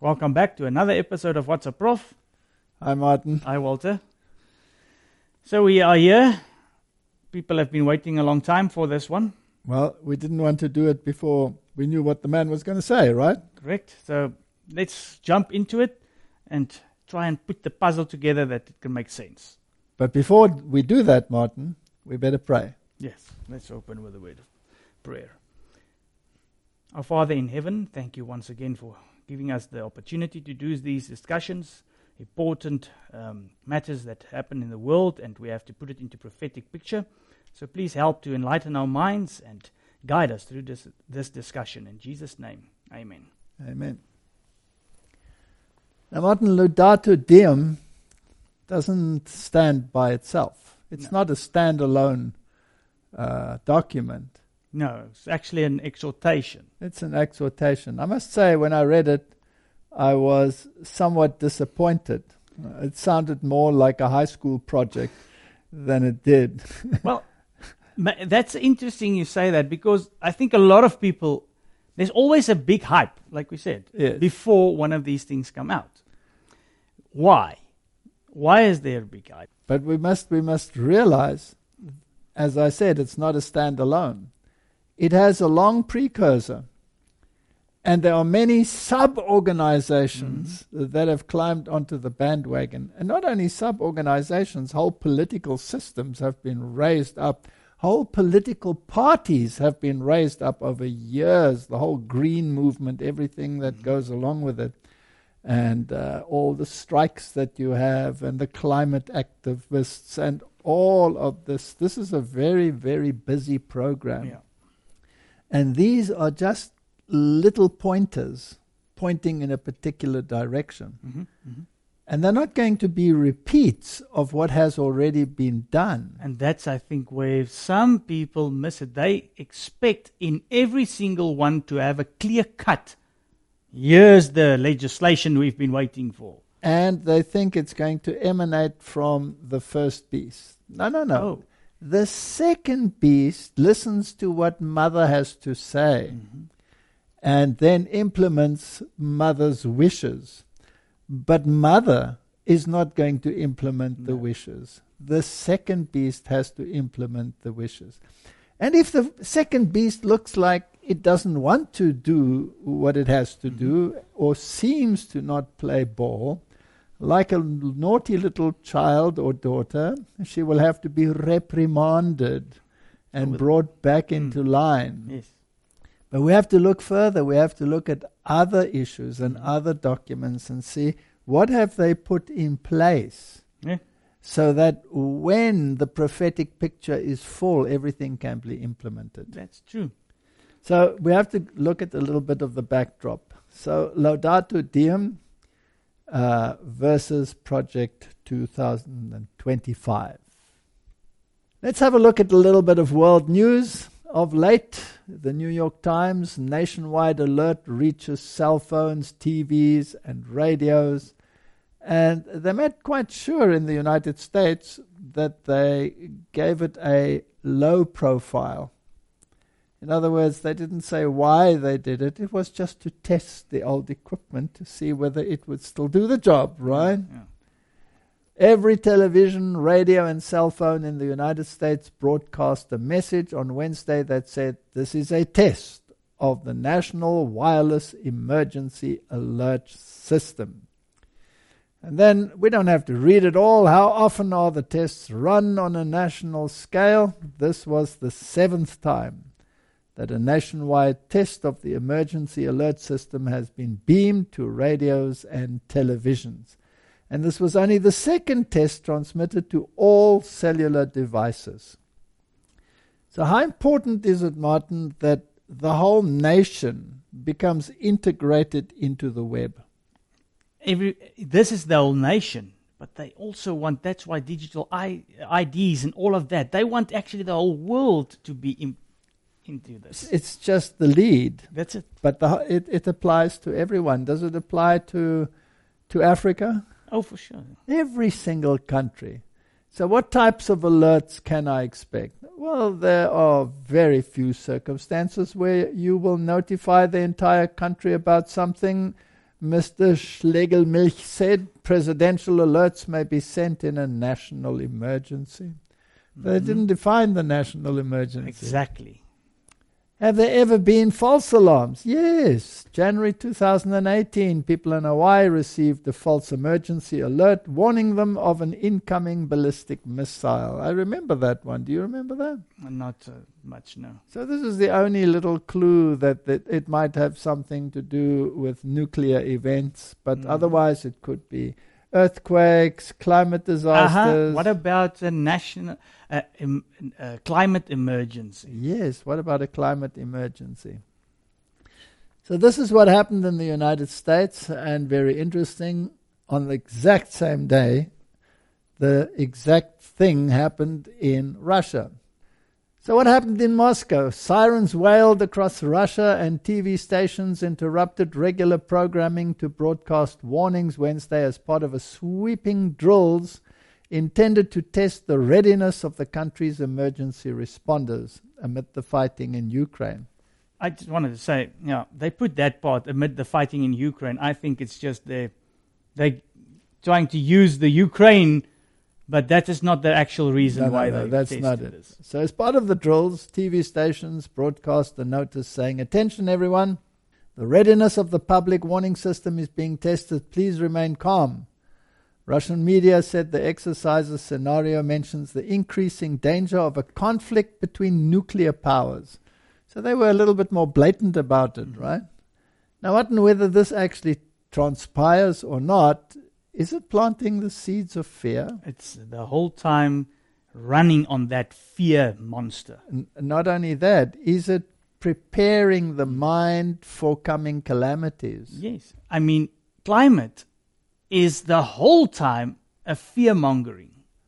Welcome back to another episode of What's a Prof? Hi, Martin. Hi, Walter. So we are here. People have been waiting a long time for this one. Well, we didn't want to do it before we knew what the man was going to say, right? Correct. So let's jump into it and try and put the puzzle together that it can make sense. But before we do that, Martin, we better pray. Yes, let's open with a word of prayer. Our Father in heaven, thank you once again for giving us the opportunity to do these discussions, important matters that happen in the world, and we have to put it into prophetic picture. So please help to enlighten our minds and guide us through this discussion. In Jesus' name, amen. Amen. Now, Martin, Laudato Deum doesn't stand by itself. It's not a standalone document. No, it's actually an exhortation. It's an exhortation. I must say, when I read it, I was somewhat disappointed. It sounded more like a high school project than it did. Well, that's interesting you say that, because I think a lot of people, there's always a big hype, like we said, Yes. before one of these things come out. Why? Why is there a big hype? But we must realize, as I said, it's not a standalone. It has a long precursor. And there are many sub-organizations that have climbed onto the bandwagon. And not only sub-organizations, whole political systems have been raised up. Whole political parties have been raised up over years. The whole green movement, everything that goes along with it. And all the strikes that you have, and the climate activists, and all of this. This is a very, very busy program. Yeah. And these are just little pointers pointing in a particular direction. Mm-hmm. Mm-hmm. And they're not going to be repeats of what has already been done. And that's, I think, where some people miss it. They expect in every single one to have a clear cut. Here's the legislation we've been waiting for. And they think it's going to emanate from the first beast. No. Oh. The second beast listens to what mother has to say, and then implements mother's wishes. But mother is not going to implement the wishes. The second beast has to implement the wishes. And if the second beast looks like it doesn't want to do what it has to do, or seems to not play ball, like a naughty little child or daughter, she will have to be reprimanded and brought back into line. Yes. But we have to look further. We have to look at other issues and other documents and see what have they put in place, so that when the prophetic picture is full, everything can be implemented. That's true. So we have to look at a little bit of the backdrop. So Laudato Deum versus Project 2025. Let's have a look at a little bit of world news. Of late, the New York Times nationwide alert reaches cell phones, TVs, and radios. And they made quite sure in the United States that they gave it a low profile. In other words, they didn't say why they did it. It was just to test the old equipment to see whether it would still do the job, right? Yeah. Every television, radio, and cell phone in the United States broadcast a message on Wednesday that said, "This is a test of the National Wireless Emergency Alert System." And then we don't have to read it all. How often are the tests run on a national scale? This was the 7th time that a nationwide test of the emergency alert system has been beamed to radios and televisions. And this was only the second test transmitted to all cellular devices. So how important is it, Martin, that the whole nation becomes integrated into the web? This is the whole nation, but they also want, that's why digital IDs and all of that, they want actually the whole world to be into this. It's just the lead. That's it. But it applies to everyone. Does it apply to Africa? Oh, for sure. Every single country. So what types of alerts can I expect? Well, there are very few circumstances where you will notify the entire country about something Mr. Schlegelmilch said presidential alerts may be sent in a national emergency. They didn't define the national emergency. Exactly. Have there ever been false alarms? Yes. January 2018, people in Hawaii received a false emergency alert warning them of an incoming ballistic missile. I remember that one. Do you remember that? Not much, no. So this is the only little clue that it might have something to do with nuclear events, but otherwise it could be earthquakes, climate disasters. What about a national climate emergency? Yes, what about a climate emergency? So this is what happened in the United States, and very interesting, on the exact same day, the exact thing happened in Russia. So what happened in Moscow? Sirens wailed across Russia and TV stations interrupted regular programming to broadcast warnings Wednesday as part of a sweeping drills intended to test the readiness of the country's emergency responders amid the fighting in Ukraine. I just wanted to say, they put that part amid the fighting in Ukraine. I think it's just they're trying to use the Ukraine, but that is not the actual reason why they that's not it. this. So as part of the drills, TV stations broadcast a notice saying, "Attention everyone, the readiness of the public warning system is being tested. Please remain calm." Russian media said the exercises scenario mentions the increasing danger of a conflict between nuclear powers. So they were a little bit more blatant about it, right? Now, whether this actually transpires or not, is it planting the seeds of fear? It's the whole time running on that fear monster. Not only that, is it preparing the mind for coming calamities? Yes. I mean, climate is the whole time a fear-mongering.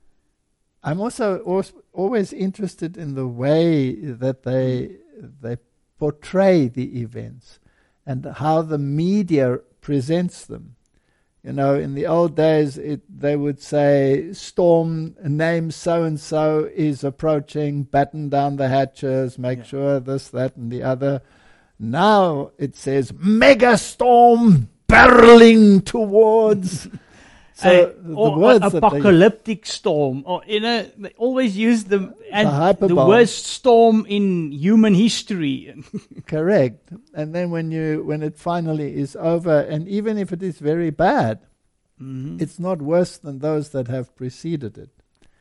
I'm also always interested in the way that they portray the events and how the media presents them. You know, in the old days, they would say, storm name so-and-so is approaching, batten down the hatches, make sure this, that, and the other. Now it says, mega storm barreling towards. So the words apocalyptic storm, or they always use the worst storm in human history. Correct. And then when it finally is over, and even if it is very bad, it's not worse than those that have preceded it.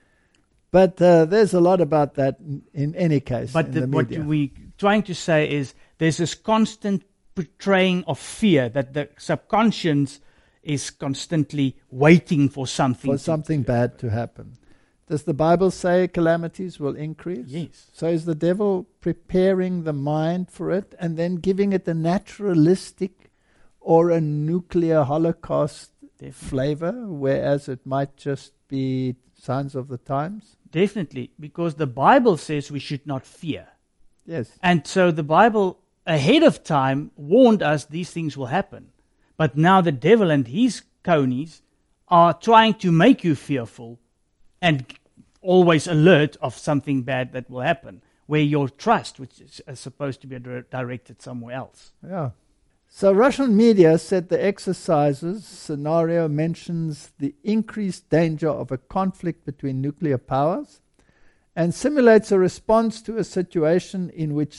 But there's a lot about that in any case. But what we're trying to say is there's this constant portraying of fear that the subconscious is constantly waiting for something bad to happen. Does the Bible say calamities will increase? Yes. So is the devil preparing the mind for it and then giving it a naturalistic or a nuclear holocaust flavor, whereas it might just be signs of the times? Definitely, because the Bible says we should not fear. Yes. And so the Bible ahead of time warned us these things will happen. But now the devil and his conies are trying to make you fearful and always alert of something bad that will happen, where your trust, which is supposed to be directed somewhere else. Yeah. So Russian media said the exercises scenario mentions the increased danger of a conflict between nuclear powers and simulates a response to a situation in which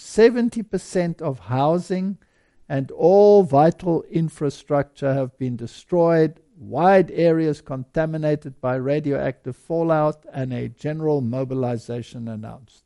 70% of housing and all vital infrastructure have been destroyed, wide areas contaminated by radioactive fallout, and a general mobilization announced.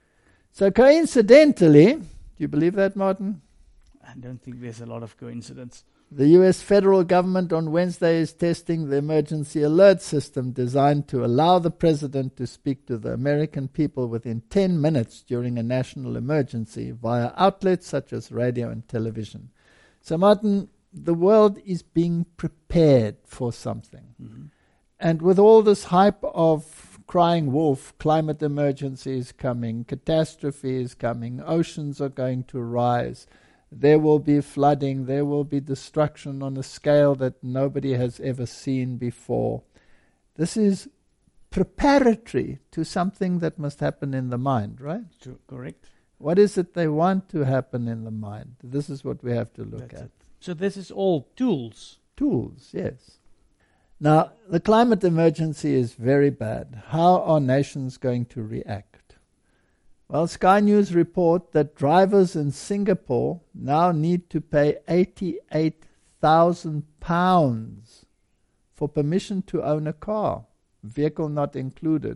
So coincidentally, do you believe that, Martin? I don't think there's a lot of coincidence. The US federal government on Wednesday is testing the emergency alert system designed to allow the president to speak to the American people within 10 minutes during a national emergency via outlets such as radio and television. So, Martin, the world is being prepared for something. Mm-hmm. And with all this hype of crying wolf, climate emergency is coming, catastrophe is coming, oceans are going to rise, there will be flooding, there will be destruction on a scale that nobody has ever seen before. This is preparatory to something that must happen in the mind, right? Correct. What is it they want to happen in the mind? This is what we have to look at. So this is all tools. Tools, yes. Now, the climate emergency is very bad. How are nations going to react? Well, Sky News report that drivers in Singapore now need to pay £88,000 for permission to own a car, vehicle not included.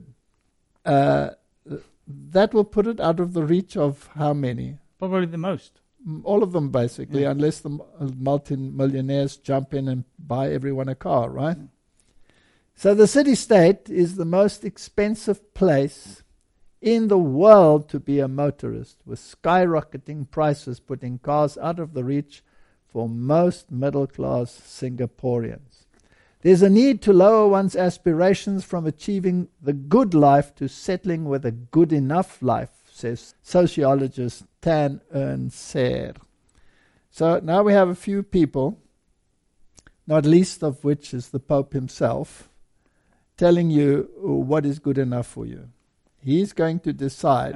That will put it out of the reach of how many? Probably the most. All of them, basically, unless the multi-millionaires jump in and buy everyone a car, right? So the city-state is the most expensive place in the world to be a motorist, with skyrocketing prices putting cars out of the reach for most middle-class Singaporeans. There's a need to lower one's aspirations from achieving the good life to settling with a good enough life, says sociologist Tan Earn Ser. So now we have a few people, not least of which is the Pope himself, telling you what is good enough for you. He's going to decide,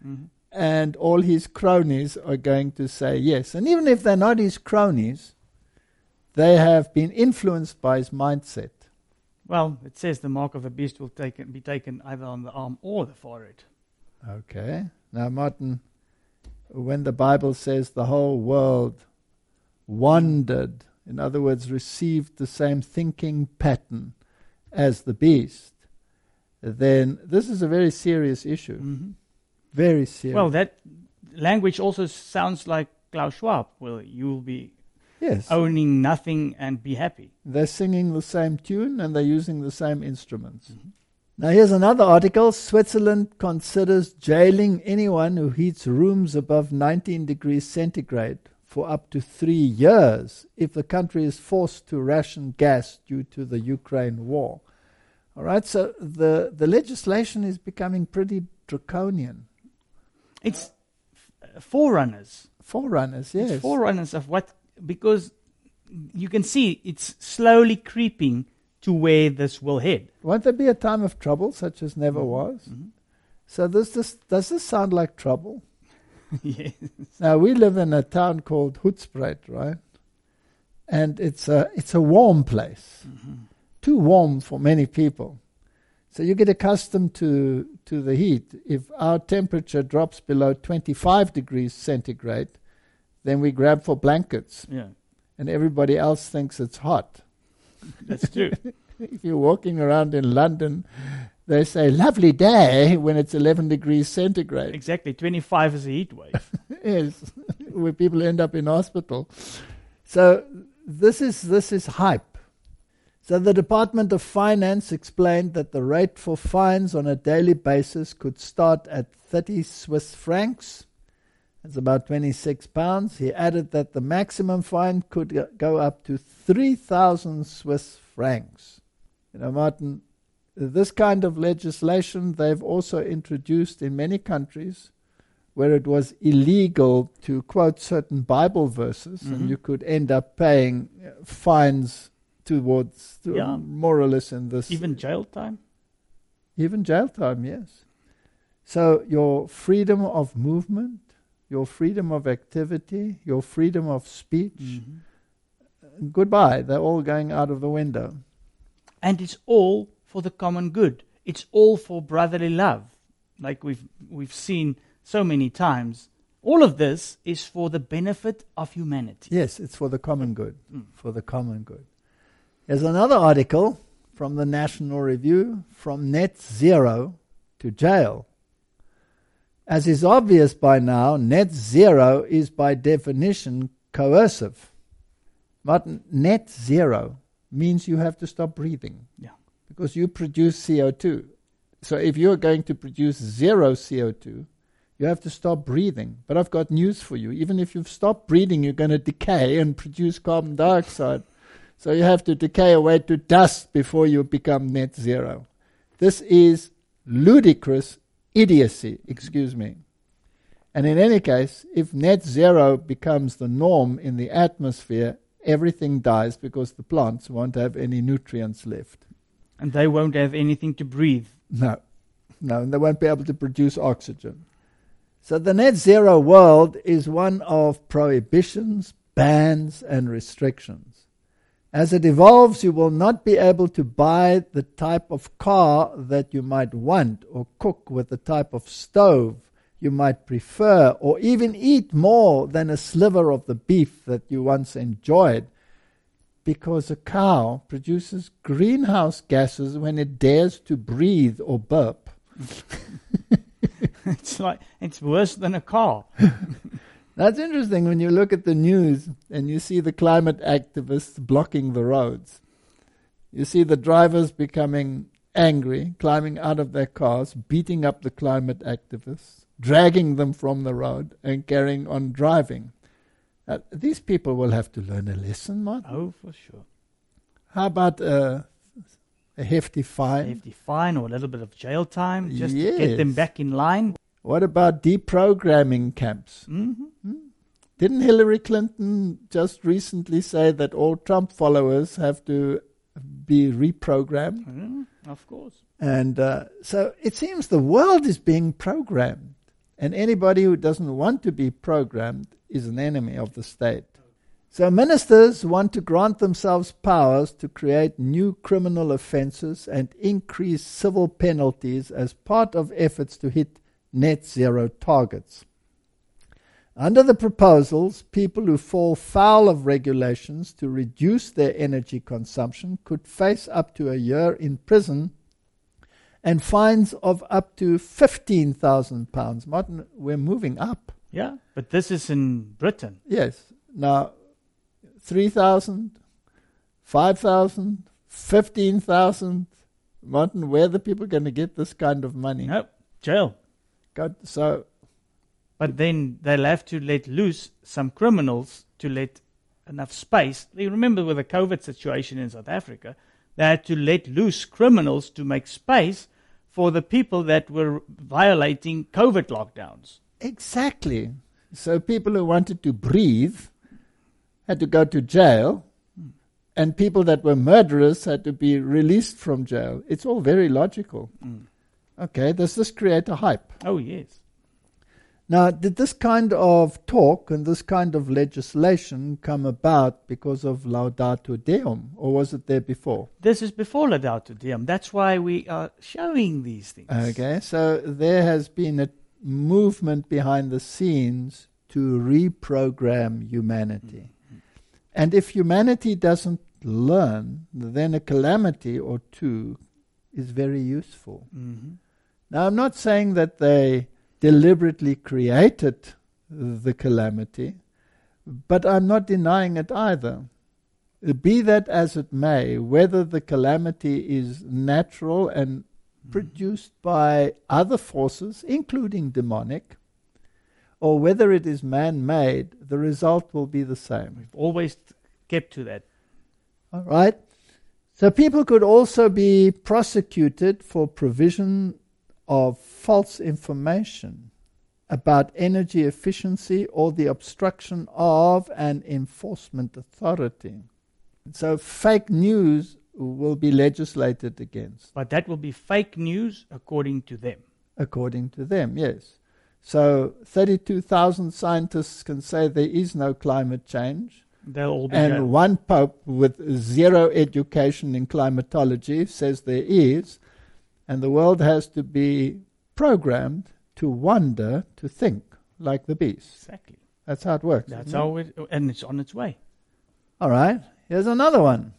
and all his cronies are going to say yes. And even if they're not his cronies, they have been influenced by his mindset. Well, it says the mark of the beast will be taken either on the arm or the forehead. Okay. Now, Martin, when the Bible says the whole world wandered, in other words, received the same thinking pattern as the beast, then this is a very serious issue. Very serious. Well, that language also sounds like Klaus Schwab. Well, you will be owning nothing and be happy. They're singing the same tune and they're using the same instruments. Now here's another article. Switzerland considers jailing anyone who heats rooms above 19 degrees centigrade for up to 3 years if the country is forced to ration gas due to the Ukraine war. All right, so the legislation is becoming pretty draconian. It's forerunners. Forerunners, yes. It's forerunners of what, because you can see it's slowly creeping to where this will head. Won't there be a time of trouble such as never was? So does this sound like trouble? Yes. Now, we live in a town called Hoedspruit, right? And it's a warm place. Too warm for many people. So you get accustomed to the heat. If our temperature drops below 25 degrees centigrade, then we grab for blankets. Yeah. And everybody else thinks it's hot. That's true. If you're walking around in London, they say, lovely day, when it's 11 degrees centigrade. Exactly. 25 is a heat wave. Yes, where people end up in hospital. So this is hype. So the Department of Finance explained that the rate for fines on a daily basis could start at 30 Swiss francs. That's about 26 pounds. He added that the maximum fine could go up to 3,000 Swiss francs. You know, Martin, this kind of legislation they've also introduced in many countries where it was illegal to quote certain Bible verses, and you could end up paying fines towards more or less in this. Even jail time? Even jail time, yes. So your freedom of movement, your freedom of activity, your freedom of speech, goodbye. They're all going out of the window. And it's all for the common good. It's all for brotherly love, like we've seen so many times. All of this is for the benefit of humanity. Yes, it's for the common good. For the common good. There's another article from the National Review, From Net Zero to Jail. As is obvious by now, net zero is by definition coercive. Martin, net zero means you have to stop breathing. Yeah. Because you produce CO2. So if you're going to produce zero CO2, you have to stop breathing. But I've got news for you. Even if you've stopped breathing, you're going to decay and produce carbon dioxide. So you have to decay away to dust before you become net zero. This is ludicrous idiocy, excuse me. And in any case, if net zero becomes the norm in the atmosphere, everything dies because the plants won't have any nutrients left. And they won't have anything to breathe. No, and they won't be able to produce oxygen. So the net zero world is one of prohibitions, bans and restrictions. As it evolves, you will not be able to buy the type of car that you might want, or cook with the type of stove you might prefer, or even eat more than a sliver of the beef that you once enjoyed, because a cow produces greenhouse gases when it dares to breathe or burp. It's worse than a car. That's interesting when you look at the news and you see the climate activists blocking the roads. You see the drivers becoming angry, climbing out of their cars, beating up the climate activists, dragging them from the road and carrying on driving. These people will have to learn a lesson, Martin. Oh, for sure. How about a hefty fine? A hefty fine or a little bit of jail time just Yes. to get them back in line. What about deprogramming camps? Mm-hmm. Didn't Hillary Clinton just recently say that all Trump followers have to be reprogrammed? Of course. And so it seems the world is being programmed. And anybody who doesn't want to be programmed is an enemy of the state. So ministers want to grant themselves powers to create new criminal offences and increase civil penalties as part of efforts to hit net zero targets. Under the proposals, people who fall foul of regulations to reduce their energy consumption could face up to a year in prison and fines of up to £15,000. Martin, we're moving up. Yeah, but this is in Britain. Yes. Now, 3,000, 5,000, 15,000. Martin, where are the people going to get this kind of money? Nope, jail. But then they'll have to let loose some criminals to let enough space. You remember with the COVID situation in South Africa, they had to let loose criminals to make space for the people that were violating COVID lockdowns. exactly. So people who wanted to breathe had to go to jail, and people that were murderers had to be released from jail. It's all very logical. Okay, does this create a hype? Oh, yes. Now, did this kind of talk and this kind of legislation come about because of Laudato Deum, or was it there before? This is before Laudato Deum. That's why we are showing these things. Okay, so there has been a movement behind the scenes to reprogram humanity. And if humanity doesn't learn, then a calamity or two is very useful. Now, I'm not saying that they deliberately created the calamity, but I'm not denying it either. Be that as it may, whether the calamity is natural and produced by other forces, including demonic, or whether it is man-made, the result will be the same. We've always kept to that. All right? So people could also be prosecuted for provision of false information about energy efficiency or the obstruction of an enforcement authority. So fake news will be legislated against. But that will be fake news according to them. According to them, yes. So 32,000 scientists can say there is no climate change. They'll all be And jailed. one pope with zero education in climatology says there is. And the world has to be programmed to wonder, to think like the beast. Exactly. That's how it works. That's isn't it? how it, and it's on its way. All right. Here's another one.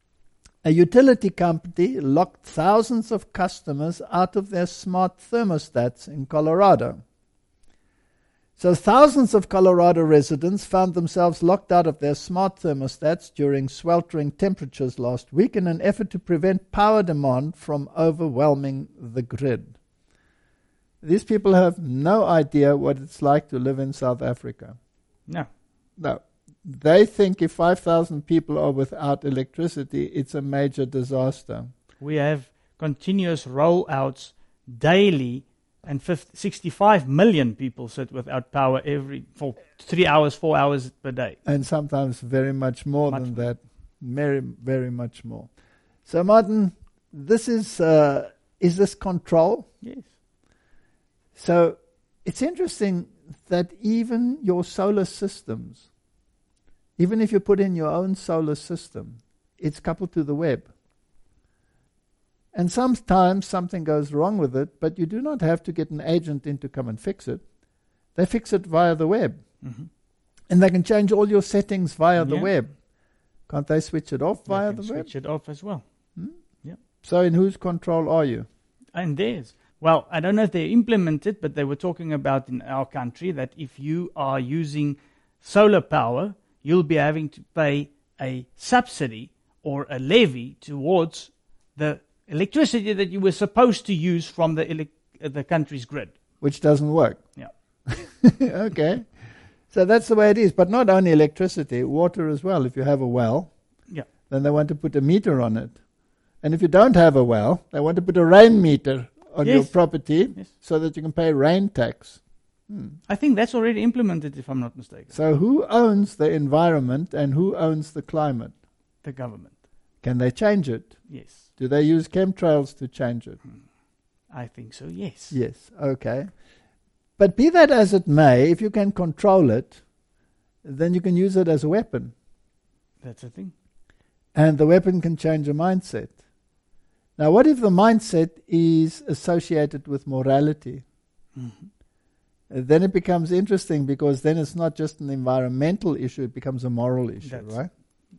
A utility company locked thousands of customers out of their smart thermostats in Colorado. So thousands of Colorado residents found themselves locked out of their smart thermostats during sweltering temperatures last week in an effort to prevent power demand from overwhelming the grid. These people have no idea what it's like to live in South Africa. No. No. They think if 5,000 people are without electricity, it's a major disaster. We have continuous rollouts daily, and 65 million people sit without power for 3 hours, 4 hours per day. And sometimes very much more Much than more. that. Very, very much more. So, Martin, this is this control? Yes. So, it's interesting that even your solar systems, Even if you put in your own solar system, it's coupled to the web. And sometimes something goes wrong with it, but you do not have to get an agent in to come and fix it. They fix it via the web. Mm-hmm. And they can change all your settings via the Yeah. web. Can't they switch it off via They the can web? switch it off as well. So in whose control are you? And theirs. Well, I don't know if they implement it, but they were talking about in our country that if you are using solar power, you'll be having to pay a subsidy or a levy towards the electricity that you were supposed to use from the country's grid. Which doesn't work. Yeah. Okay. So that's the way it is. But not only electricity, water as well. If you have a well, Yeah. then they want to put a meter on it. And if you don't have a well, they want to put a rain meter on your Yes. property Yes. so that you can pay rain tax. I think that's already implemented, if I'm not mistaken. So who owns the environment and who owns the climate? The government. Can they change it? Yes. Do they use chemtrails to change it? I think so, yes. Yes, okay. But be that as it may, if you can control it, then you can use it as a weapon. That's the thing. And the weapon can change a mindset. Now, what if the mindset is associated with morality? Mm-hmm. Then it becomes interesting, because then it's not just an environmental issue, it becomes a moral issue, That's right?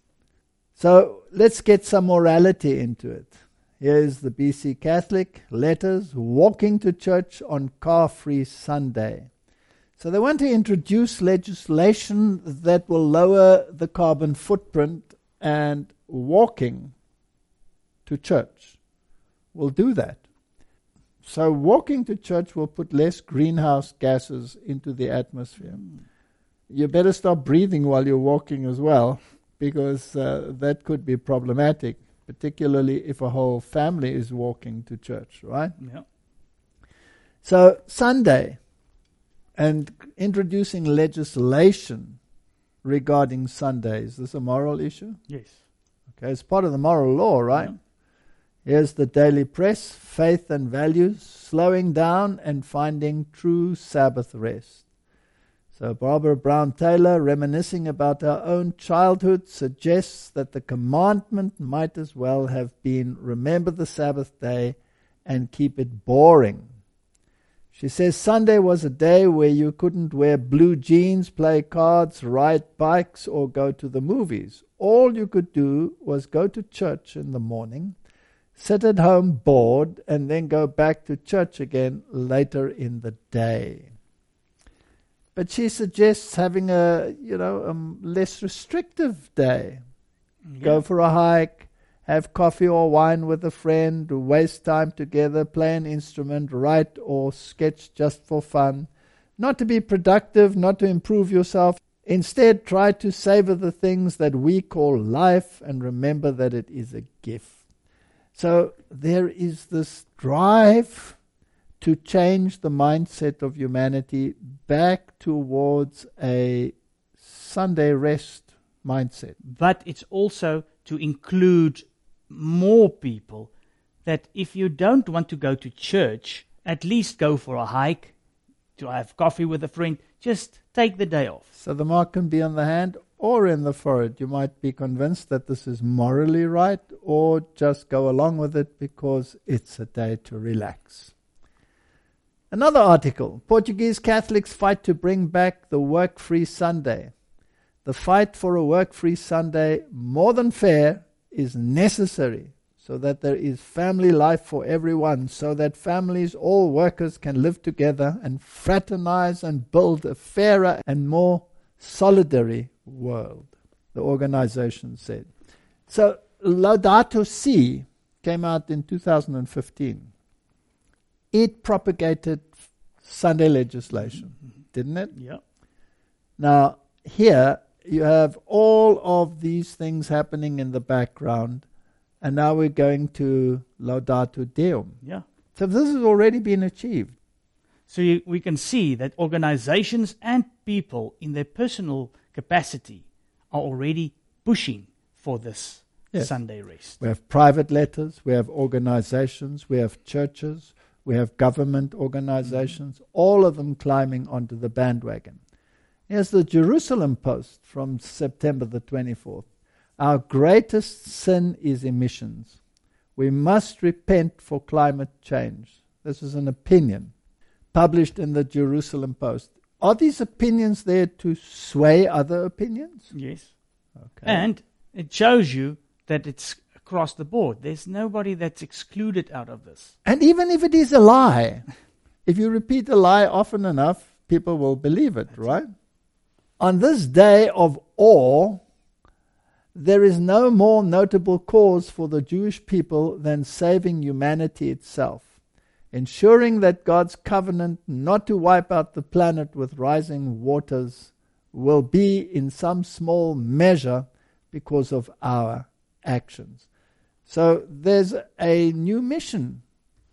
So let's get some morality into it. Here's the BC Catholic letters, walking to church on car-free Sunday. So they want to introduce legislation that will lower the carbon footprint, and walking to church will do that. So walking to church will put less greenhouse gases into the atmosphere. You better stop breathing while you're walking as well, because that could be problematic, particularly if a whole family is walking to church, right? Yeah. So Sunday, and introducing legislation regarding Sundays, is this a moral issue? Yes. Okay, it's part of the moral law, right? Yeah. Here's the Daily Press, faith and values, slowing down and finding true Sabbath rest. So Barbara Brown Taylor, reminiscing about her own childhood, suggests that the commandment might as well have been, remember the Sabbath day and keep it boring. She says Sunday was a day where you couldn't wear blue jeans, play cards, ride bikes, or go to the movies. All you could do was go to church in the morning, sit at home bored, and then go back to church again later in the day. But she suggests having a less restrictive day. Yeah. Go for a hike, have coffee or wine with a friend, waste time together, play an instrument, write or sketch just for fun. Not to be productive, not to improve yourself. Instead, try to savor the things that we call life and remember that it is a gift. So there is this drive to change the mindset of humanity back towards a Sunday rest mindset. But it's also to include more people, that if you don't want to go to church, at least go for a hike, to have coffee with a friend, just take the day off. So the mark can be on the hand or in the forehead. You might be convinced that this is morally right, or just go along with it because it's a day to relax. Another article, Portuguese Catholics fight to bring back the work-free Sunday. The fight for a work-free Sunday, more than fair, is necessary so that there is family life for everyone, so that families, all workers, can live together and fraternize and build a fairer and more solidary world, the organization said. So Laudato Si came out in 2015. It propagated Sunday legislation, didn't it? Yeah. Now, here you have all of these things happening in the background, and now we're going to Laudato Deum. Yeah. So this has already been achieved. So we can see that organizations and people in their personal capacity are already pushing for this Yes. Sunday rest. We have private letters, we have organizations, we have churches, we have government organizations, all of them climbing onto the bandwagon. Here's the Jerusalem Post from September the 24th. Our greatest sin is emissions. We must repent for climate change. This is an opinion published in the Jerusalem Post. Are these opinions there to sway other opinions? Yes. Okay. And it shows you that it's across the board. There's nobody that's excluded out of this. And even if it is a lie, if you repeat a lie often enough, people will believe it, right? On this day of awe, there is no more notable cause for the Jewish people than saving humanity itself, ensuring that God's covenant not to wipe out the planet with rising waters will be in some small measure because of our actions. So there's a new mission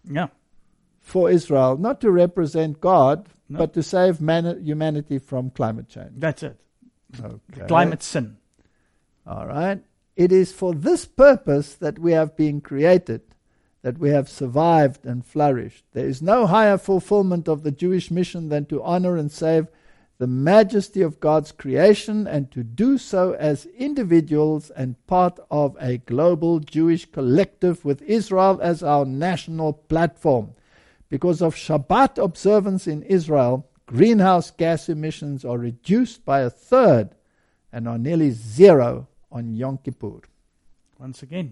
for Israel, not to represent God, but to save humanity from climate change. That's it. Okay. Climate sin. All right. It is for this purpose that we have been created, that we have survived and flourished. There is no higher fulfillment of the Jewish mission than to honor and save the majesty of God's creation, and to do so as individuals and part of a global Jewish collective with Israel as our national platform. Because of Shabbat observance in Israel, greenhouse gas emissions are reduced by a third and are nearly zero on Yom Kippur. Once again,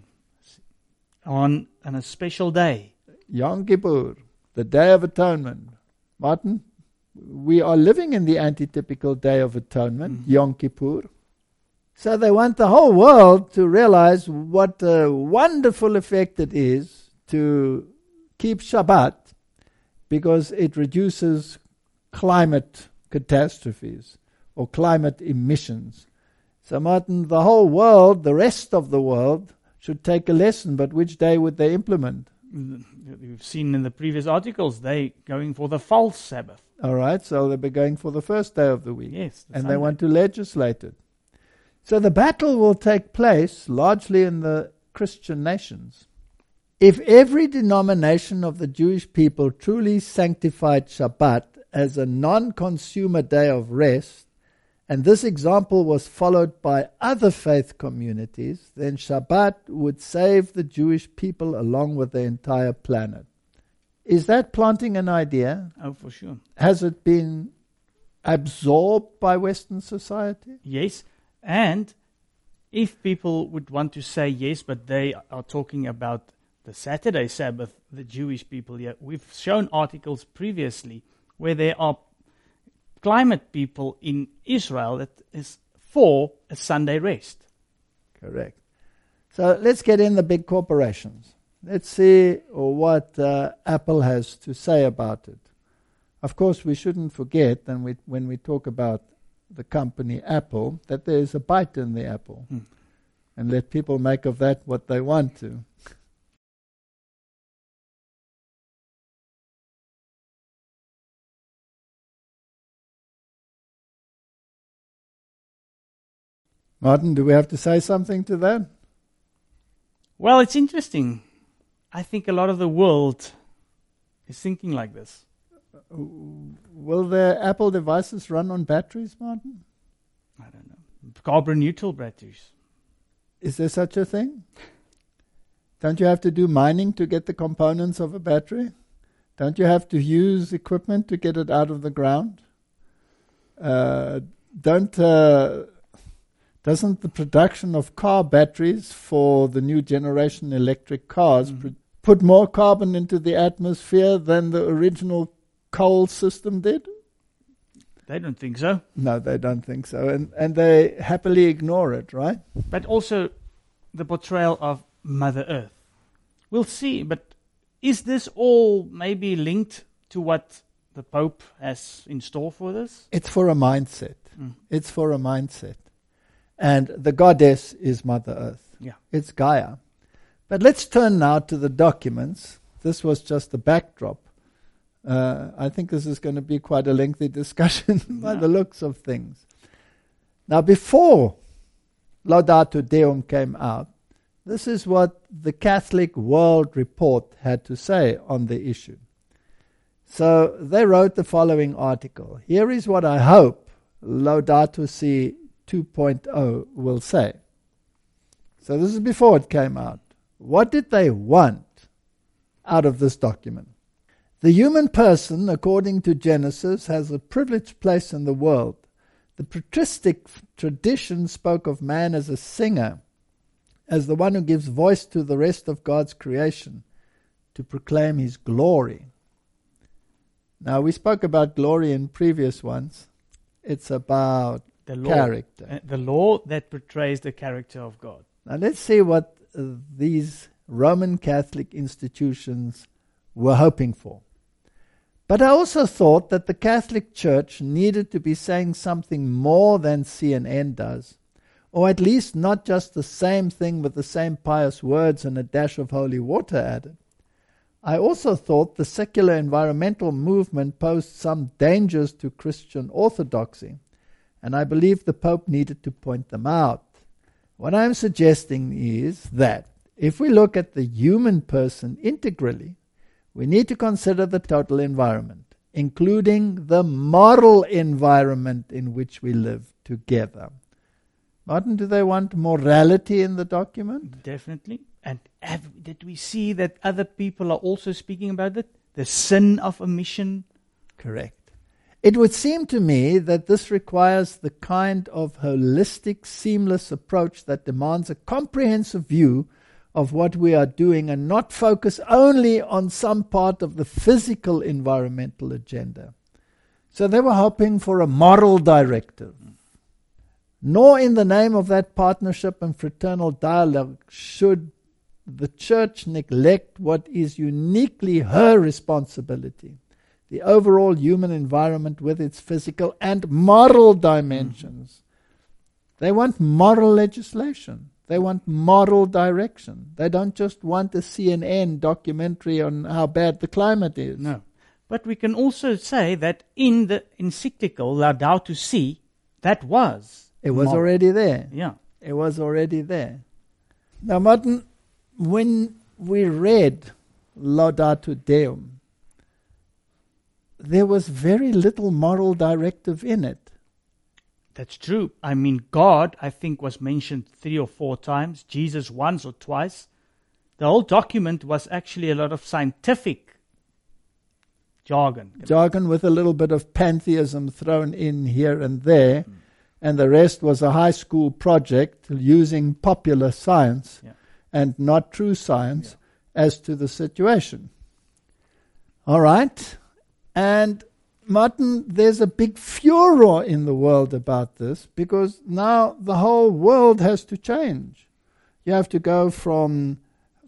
on a special day. Yom Kippur, the Day of Atonement. Martin, we are living in the antitypical Day of Atonement, Yom Kippur. So they want the whole world to realize what a wonderful effect it is to keep Shabbat, because it reduces climate catastrophes or climate emissions. So Martin, the whole world, the rest of the world, should take a lesson, but which day would they implement? We've seen in the previous articles, they going for the false Sabbath. All right, so they'll be going for the first day of the week. Yes. And Sunday. They want to legislate it. So the battle will take place largely in the Christian nations. If every denomination of the Jewish people truly sanctified Shabbat as a non-consumer day of rest, and this example was followed by other faith communities, then Shabbat would save the Jewish people along with the entire planet. Is that planting an idea? Oh, for sure. Has it been absorbed by Western society? Yes. And if people would want to say yes, but they are talking about the Saturday Sabbath, the Jewish people here, we've shown articles previously where there are climate people in Israel that is for a Sunday rest. Correct. So let's get in the big corporations. Let's see what Apple has to say about it. Of course, we shouldn't forget, and when we talk about the company Apple, that there is a bite in the apple. And let people make of that what they want to. Martin, do we have to say something to that? Well, it's interesting. I think a lot of the world is thinking like this. Will the Apple devices run on batteries, Martin? I don't know. Carbon neutral batteries. Is there such a thing? Don't you have to do mining to get the components of a battery? Don't you have to use equipment to get it out of the ground? Doesn't the production of car batteries for the new generation electric cars put more carbon into the atmosphere than the original coal system did? They don't think so. No, they don't think so. And they happily ignore it, right? But also the portrayal of Mother Earth. We'll see, but is this all maybe linked to what the Pope has in store for this? It's for a mindset. It's for a mindset. And the goddess is Mother Earth. Yeah. It's Gaia. But let's turn now to the documents. This was just the backdrop. I think this is going to be quite a lengthy discussion by the looks of things. Now, before Laudato Deum came out, this is what the Catholic World Report had to say on the issue. So they wrote the following article. Here is what I hope Laudato Si 2.0 will say. So this is before it came out. What did they want out of this document? The human person, according to Genesis, has a privileged place in the world. The patristic tradition spoke of man as a singer, as the one who gives voice to the rest of God's creation, to proclaim his glory. Now, we spoke about glory in previous ones. It's about The law. character. The law that portrays the character of God. Now, let's see what these Roman Catholic institutions were hoping for. But I also thought that the Catholic Church needed to be saying something more than CNN does, or at least not just the same thing with the same pious words and a dash of holy water added. I also thought the secular environmental movement posed some dangers to Christian orthodoxy, and I believe the Pope needed to point them out. What I'm suggesting is that if we look at the human person integrally, we need to consider the total environment, including the moral environment in which we live together. Martin, do they want morality in the document? Definitely. And did we see that other people are also speaking about it? The sin of omission. Correct. It would seem to me that this requires the kind of holistic, seamless approach that demands a comprehensive view of what we are doing and not focus only on some part of the physical environmental agenda. So they were hoping for a moral directive. Nor in the name of that partnership and fraternal dialogue should the Church neglect what is uniquely her responsibility, the overall human environment with its physical and moral dimensions. They want moral legislation. They want moral direction. They don't just want a CNN documentary on how bad the climate is. No. But we can also say that in the encyclical Laudato Si, that was. It was already there. Yeah. It was already there. Now, Martin, when we read Laudato Deum, there was very little moral directive in it. That's true. I mean, God, I think, was mentioned 3 or 4 times. Jesus once or twice. The whole document was actually a lot of scientific jargon. Jargon with a little bit of pantheism thrown in here and there. And the rest was a high school project using popular science and not true science as to the situation. All right. And Martin, there's a big furor in the world about this because now the whole world has to change. You have to go from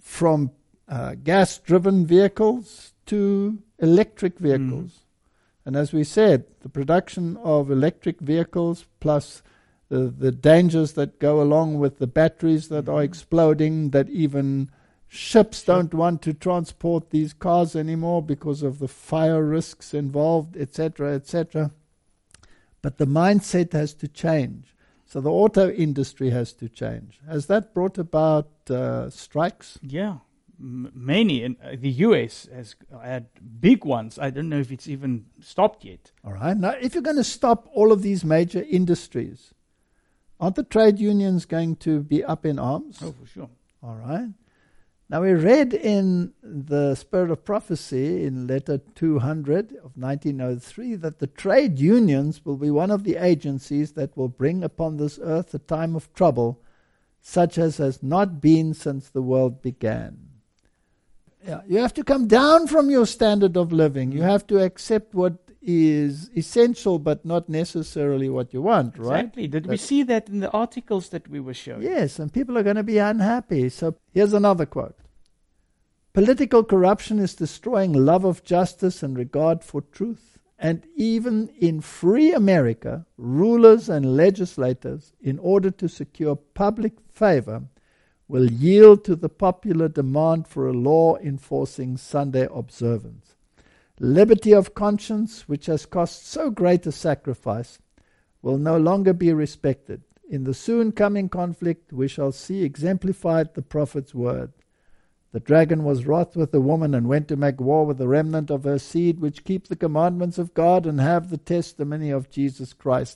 gas-driven vehicles to electric vehicles. And as we said, the production of electric vehicles plus the dangers that go along with the batteries that are exploding, that even ships don't want to transport these cars anymore because of the fire risks involved, etc., etc. But the mindset has to change. So the auto industry has to change. Has that brought about strikes? Yeah, many. In the US has had big ones. I don't know if it's even stopped yet. All right. Now, if you're going to stop all of these major industries, aren't the trade unions going to be up in arms? Oh, for sure. All right. Now, we read in the Spirit of Prophecy in letter 200 of 1903 that the trade unions will be one of the agencies that will bring upon this earth a time of trouble such as has not been since the world began. Yeah, you have to come down from your standard of living. You have to accept what is essential but not necessarily what you want, right? Exactly. Did we see that in the articles that we were showing? Yes, and people are going to be unhappy. So here's another quote. Political corruption is destroying love of justice and regard for truth. And even in free America, rulers and legislators, in order to secure public favor, will yield to the popular demand for a law enforcing Sunday observance. Liberty of conscience, which has cost so great a sacrifice, will no longer be respected. In the soon coming conflict, we shall see exemplified the prophet's word. The dragon was wroth with the woman and went to make war with the remnant of her seed, which keep the commandments of God and have the testimony of Jesus Christ.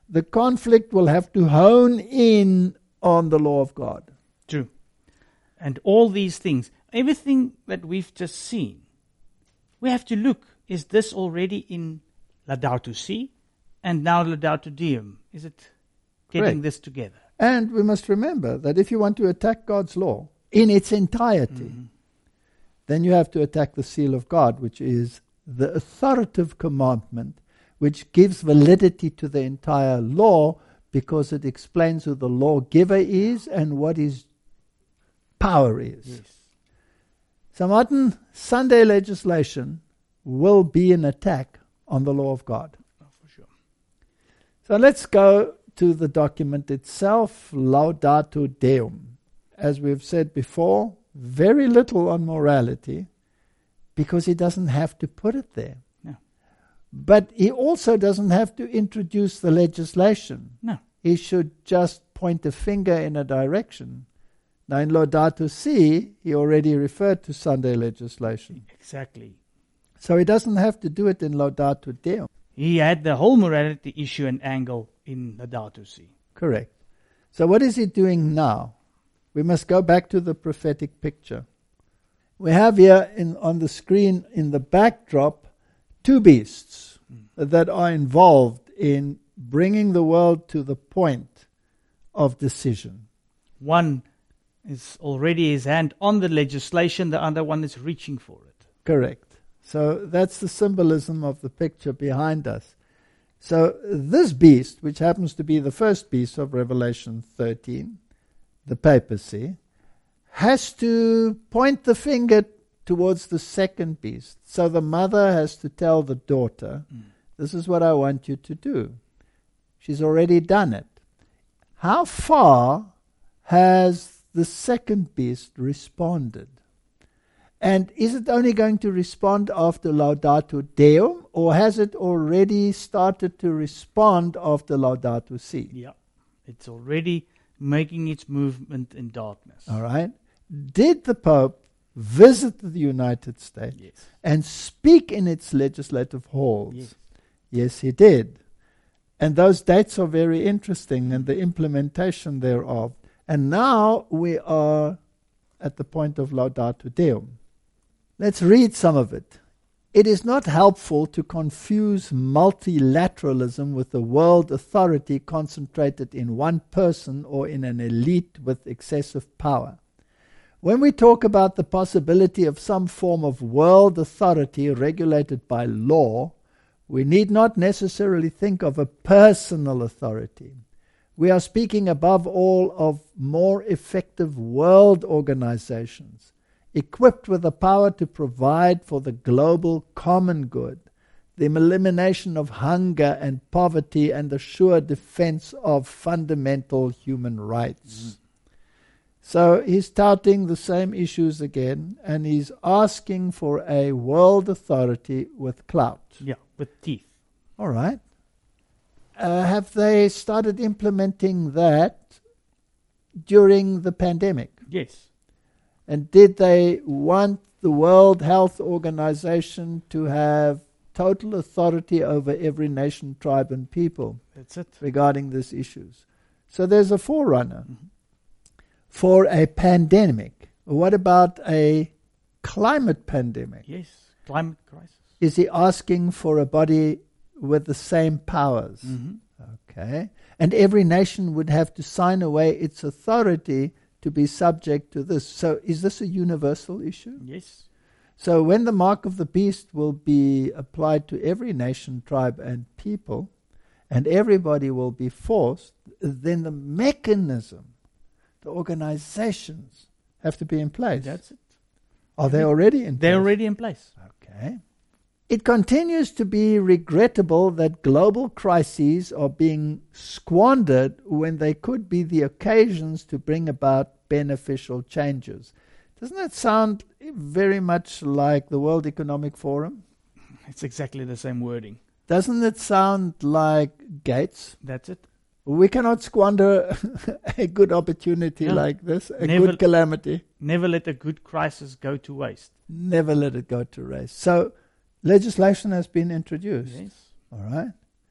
the conflict will have to hone in on the law of God. True. And all these things, everything that we've just seen, we have to look, is this already in Laudato Si and now Laudato Deum? Is it getting Correct. this together? And we must remember that if you want to attack God's law in its entirety, then you have to attack the seal of God, which is the authoritative commandment which gives validity to the entire law, because it explains who the lawgiver is and what his power is. Yes. So, Martin, Sunday legislation will be an attack on the law of God. Oh, for sure. So let's go to the document itself, Laudato Deum. As we've said before, very little on morality, because he doesn't have to put it there. No. But he also doesn't have to introduce the legislation. No. He should just point a finger in a direction. Now in Laudato Si, he already referred to Sunday legislation. Exactly. So he doesn't have to do it in Laudato Deum. He had the whole morality issue and angle in Laudato Si. Correct. So what is he doing now? We must go back to the prophetic picture. We have here on the screen in the backdrop 2 beasts that are involved in bringing the world to the point of decision. One is already his hand on the legislation, the other one is reaching for it. Correct. So that's the symbolism of the picture behind us. So this beast, which happens to be the first beast of Revelation 13, the papacy, has to point the finger towards the second beast. So the mother has to tell the daughter, this is what I want you to do. She's already done it. How far has the second beast responded? And is it only going to respond after Laudato Deum, or has it already started to respond after Laudato Si? Yeah. It's already making its movement in darkness. All right. Did the Pope visit the United States Yes. and speak in its legislative halls? Yes. Yes, he did. And those dates are very interesting, and the implementation thereof. And now we are at the point of Laudato Deum. Let's read some of it. It is not helpful to confuse multilateralism with the world authority concentrated in one person or in an elite with excessive power. When we talk about the possibility of some form of world authority regulated by law, we need not necessarily think of a personal authority. We are speaking above all of more effective world organizations, equipped with the power to provide for the global common good, the elimination of hunger and poverty, and the sure defense of fundamental human rights. So he's touting the same issues again, and he's asking for a world authority with clout. Yeah, with teeth. All right. Have they started implementing that during the pandemic? Yes. And did they want the World Health Organization to have total authority over every nation, tribe, and people That's it. regarding these issues? So there's a forerunner for a pandemic. What about a climate pandemic? Yes. Climate crisis. Is he asking for a body with the same powers? Okay. And every nation would have to sign away its authority to be subject to this. So is this a universal issue? Yes. So when the mark of the beast will be applied to every nation, tribe, and people, and everybody will be forced, then the mechanism, the organizations have to be in place. That's it. Are they already in place? They're already in place. Okay. It continues to be regrettable that global crises are being squandered when they could be the occasions to bring about beneficial changes. Doesn't that sound very much like the World Economic Forum? It's exactly the same wording. Doesn't it sound like Gates? That's it. We cannot squander a good opportunity Yeah. like this, a Never- good calamity. Never let a good crisis go to waste. Never let it go to waste. So legislation has been introduced. Yes. All right.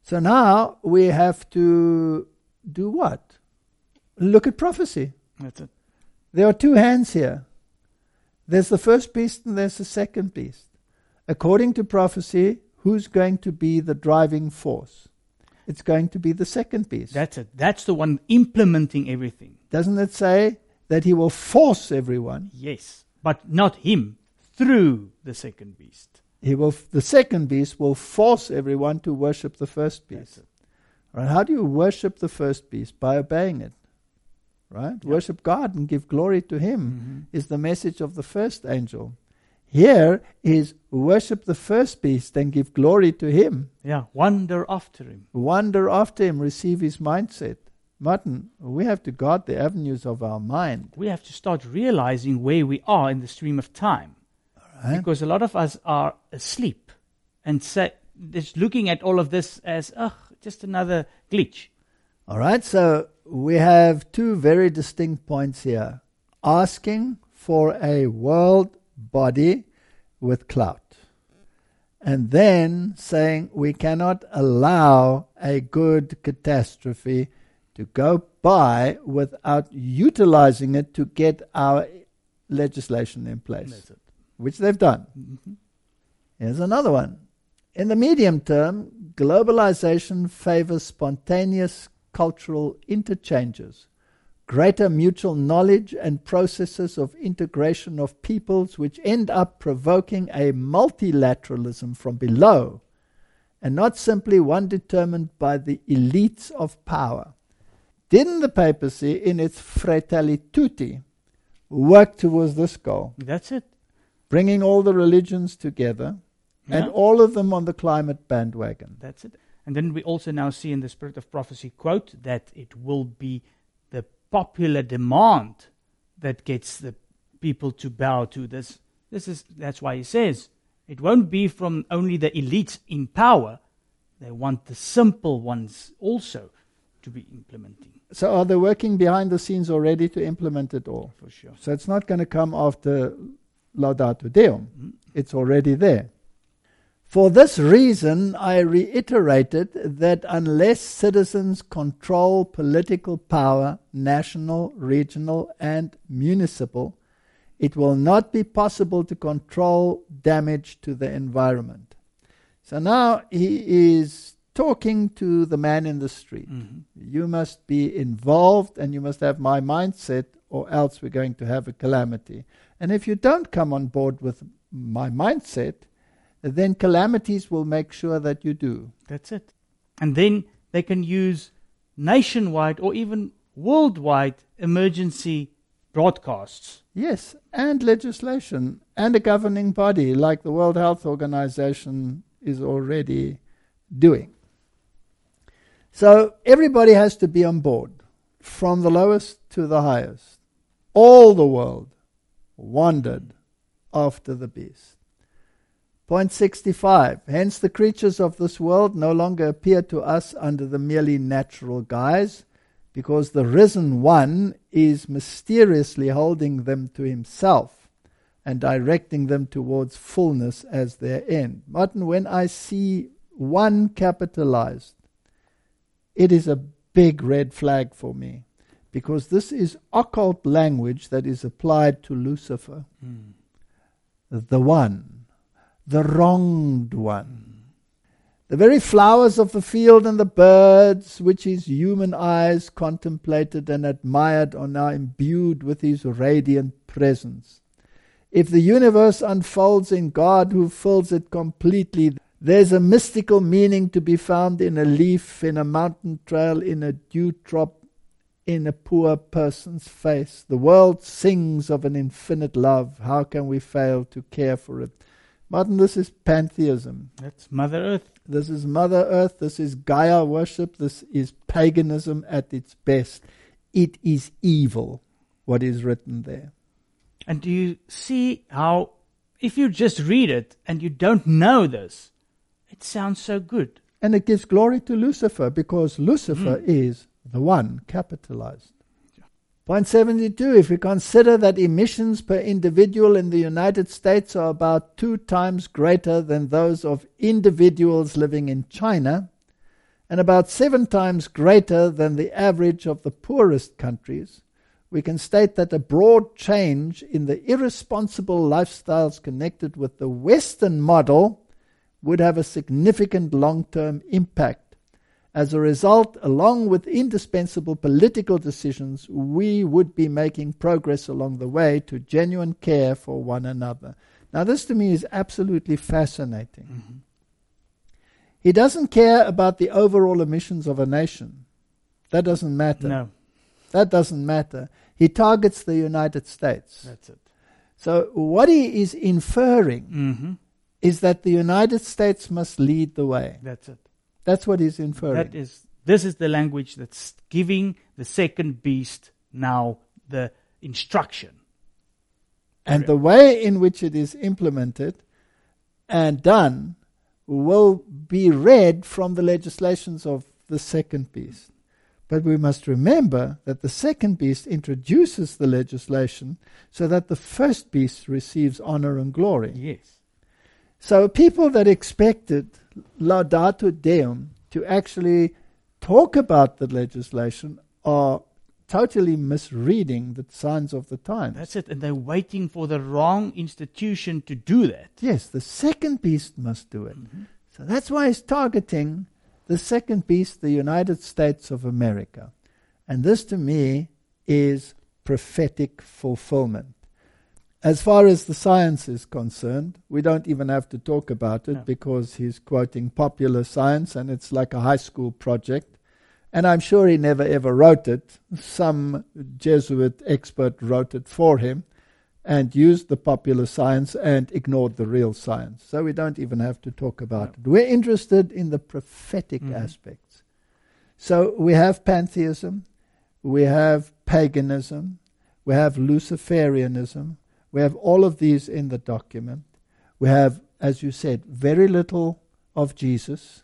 So now we have to do what? Look at prophecy. That's it. There are two hands here. There's the first beast and there's the second beast. According to prophecy, who's going to be the driving force? It's going to be the second beast. That's it. That's the one implementing everything. Doesn't it say that he will force everyone? Yes, but not him, through the second beast. The second beast will force everyone to worship the first beast. Right? How do you worship the first beast? By obeying it. Right? Yep. Worship God and give glory to him is the message of the first angel. Here is worship the first beast and give glory to him. Yeah, wander after him. Wander after him, receive his mindset. Martin, we have to guard the avenues of our mind. We have to start realizing where we are in the stream of time. Right. Because a lot of us are asleep and just looking at all of this as, just another glitch. All right, so we have two very distinct points here. Asking for a world body with clout. And then saying we cannot allow a good catastrophe to go by without utilizing it to get our legislation in place, which they've done. Mm-hmm. Here's another one. In the medium term, globalization favors spontaneous cultural interchanges, greater mutual knowledge and processes of integration of peoples which end up provoking a multilateralism from below and not simply one determined by the elites of power. Didn't the papacy in its Fratelli Tutti work towards this goal? That's it. Bringing all the religions together and all of them on the climate bandwagon. That's it. And then we also now see in the Spirit of Prophecy quote that it will be the popular demand that gets the people to bow to this. That's why he says it won't be from only the elites in power. They want the simple ones also to be implementing. So are they working behind the scenes already to implement it all? For sure. So it's not going to come after Laudato Deum. Mm-hmm. It's already there. For this reason, I reiterated that unless citizens control political power, national, regional, and municipal, it will not be possible to control damage to the environment. So now he is talking to the man in the street. Mm-hmm. You must be involved and you must have my mindset, or else we're going to have a calamity. And if you don't come on board with my mindset, then calamities will make sure that you do. That's it. And then they can use nationwide or even worldwide emergency broadcasts. Yes, and legislation and a governing body like the World Health Organization is already doing. So everybody has to be on board, from the lowest to the highest. All the world wandered after the beast. Point 65. Hence the creatures of this world no longer appear to us under the merely natural guise, because the risen one is mysteriously holding them to himself and directing them towards fullness as their end. Martin, when I see one capitalized, it is a big red flag for me, because this is occult language that is applied to Lucifer, the one. The wronged one. The very flowers of the field and the birds which his human eyes contemplated and admired are now imbued with his radiant presence. If the universe unfolds in God who fills it completely, there's a mystical meaning to be found in a leaf, in a mountain trail, in a dewdrop, in a poor person's face. The world sings of an infinite love. How can we fail to care for it? Martin, this is pantheism. That's Mother Earth. This is Mother Earth. This is Gaia worship. This is paganism at its best. It is evil, what is written there. And do you see how, if you just read it and you don't know this, it sounds so good. And it gives glory to Lucifer, because Lucifer is the one capitalized. Point 72, if we consider that emissions per individual in the United States are about 2 times greater than those of individuals living in China, and about 7 times greater than the average of the poorest countries, we can state that a broad change in the irresponsible lifestyles connected with the Western model would have a significant long-term impact. As a result, along with indispensable political decisions, we would be making progress along the way to genuine care for one another. Now, this to me is absolutely fascinating. Mm-hmm. He doesn't care about the overall emissions of a nation. That doesn't matter. No, That doesn't matter. He targets the United States. that's it. So what he is inferring Mm-hmm. is that the United States must lead the way. That's it. That's what he's inferring. This is the language that's giving the second beast now the instruction. And the way in which it is implemented and done will be read from the legislations of the second beast. But we must remember that the second beast introduces the legislation so that the first beast receives honor and glory. Yes. So people that expected Laudato Deum to actually talk about the legislation are totally misreading the signs of the times. That's it. And they're waiting for the wrong institution to do that. Yes, the second beast must do it. Mm-hmm. So that's why he's targeting the second beast, the United States of America. And this to me is prophetic fulfillment. As far as the science is concerned, we don't even have to talk about it No. because he's quoting popular science and it's like a high school project. And I'm sure he never ever wrote it. Some Jesuit expert wrote it for him and used the popular science and ignored the real science. So we don't even have to talk about it. We're interested in the prophetic aspects. So we have pantheism, we have paganism, we have Luciferianism, we have all of these in the document. We have, as you said, very little of Jesus,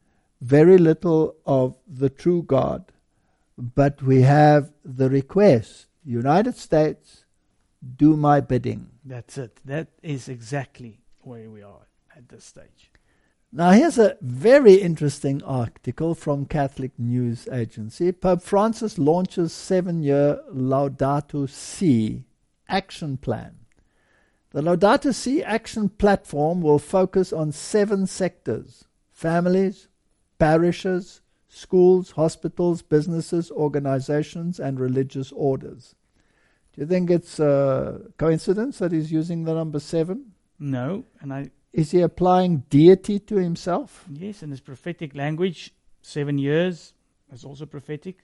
very little of the true God, but we have the request, United States, do my bidding. That's it. That is exactly where we are at this stage. Now here's a very interesting article from Catholic News Agency. Pope Francis launches 7-year Laudato Si action plan. The Laudato Si action platform will focus on 7 sectors: families, parishes, schools, hospitals, businesses, organizations, and religious orders. Do you think it's a coincidence that he's using the number 7? No, Is he applying deity to himself? yes, in his prophetic language, 7 years is also prophetic.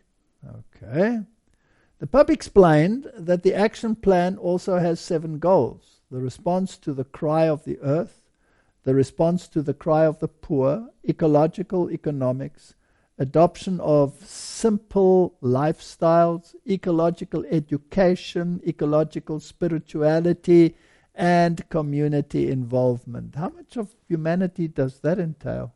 Okay. The Pope explained that the action plan also has 7 goals: the response to the cry of the earth, the response to the cry of the poor, ecological economics, adoption of simple lifestyles, ecological education, ecological spirituality, and community involvement. How much of humanity does that entail?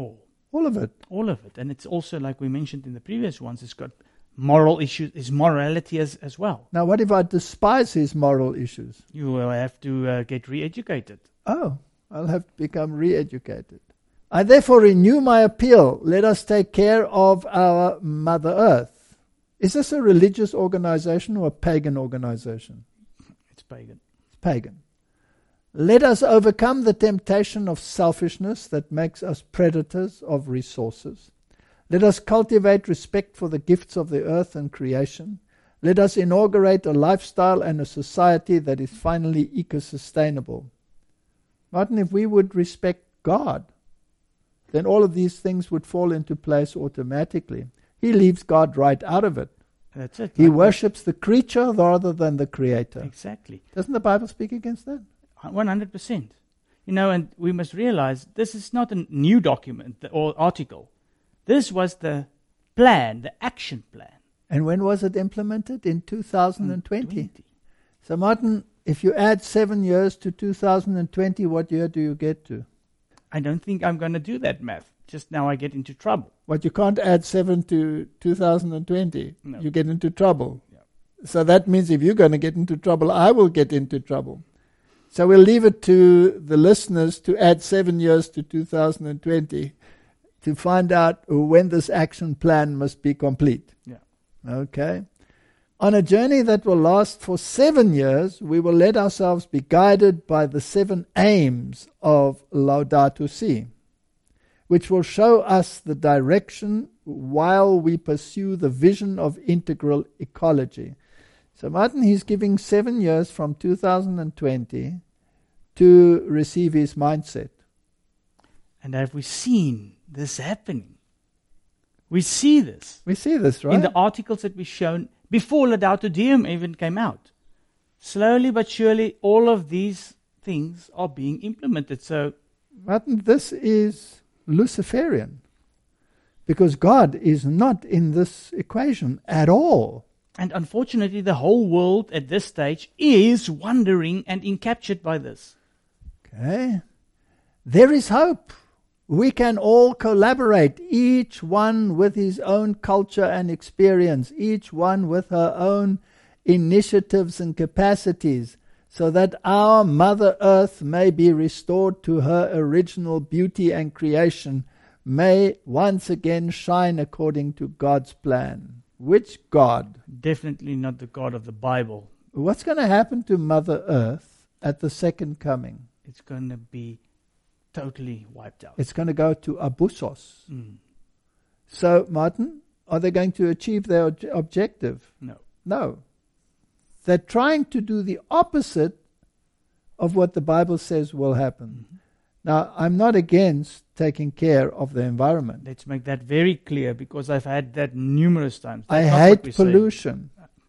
All of it. All of it. And it's also, like we mentioned in the previous ones, it's got moral issues, is morality as well. Now, what if I despise his moral issues? You will have to get re-educated. Oh, I'll have to become re-educated. I therefore renew my appeal. Let us take care of our Mother Earth. Is this a religious organization or a pagan organization? It's pagan. It's pagan. Let us overcome the temptation of selfishness that makes us predators of resources. Let us cultivate respect for the gifts of the earth and creation. Let us inaugurate a lifestyle and a society that is finally eco-sustainable. Martin, if we would respect God, then all of these things would fall into place automatically. He leaves God right out of it. That's it. He worships the creature rather than the creator. Exactly. Doesn't the Bible speak against that? 100%. And we must realize this is not a new document or article. This was the plan, the action plan. And when was it implemented? In 2020. So Martin, if you add 7 years to 2020, what year do you get to? I don't think I'm going to do that math. Just now I get into trouble. But you can't add 7 to 2020. No. You get into trouble. Yeah. So that means if you're going to get into trouble, I will get into trouble. So we'll leave it to the listeners to add 7 years to 2020 to find out when this action plan must be complete. Yeah. Okay. On a journey that will last for 7 years, we will let ourselves be guided by the 7 aims of Laudato Si, which will show us the direction while we pursue the vision of integral ecology. So Martin, he's giving 7 years from 2020 to receive his mindset. And have we seen this happening? We see this. We see this, right? In the articles that we've shown before Laudato Deum even came out. Slowly but surely, all of these things are being implemented. So, Martin, this is Luciferian. Because God is not in this equation at all. and unfortunately, the whole world at this stage is wondering and encaptured by this. Okay. There is hope. We can all collaborate, each one with his own culture and experience, each one with her own initiatives and capacities, so that our Mother Earth may be restored to her original beauty and creation, may once again shine according to God's plan. Which God? Definitely not the God of the Bible. What's going to happen to Mother Earth at the second coming? It's going to be totally wiped out. It's going to go to Abusos. Mm. So, Martin, are they going to achieve their objective? No. No. They're trying to do the opposite of what the Bible says will happen. Mm-hmm. Now, I'm not against taking care of the environment. Let's make that very clear, because I've had that numerous times. I That's not what hate we're saying. pollution.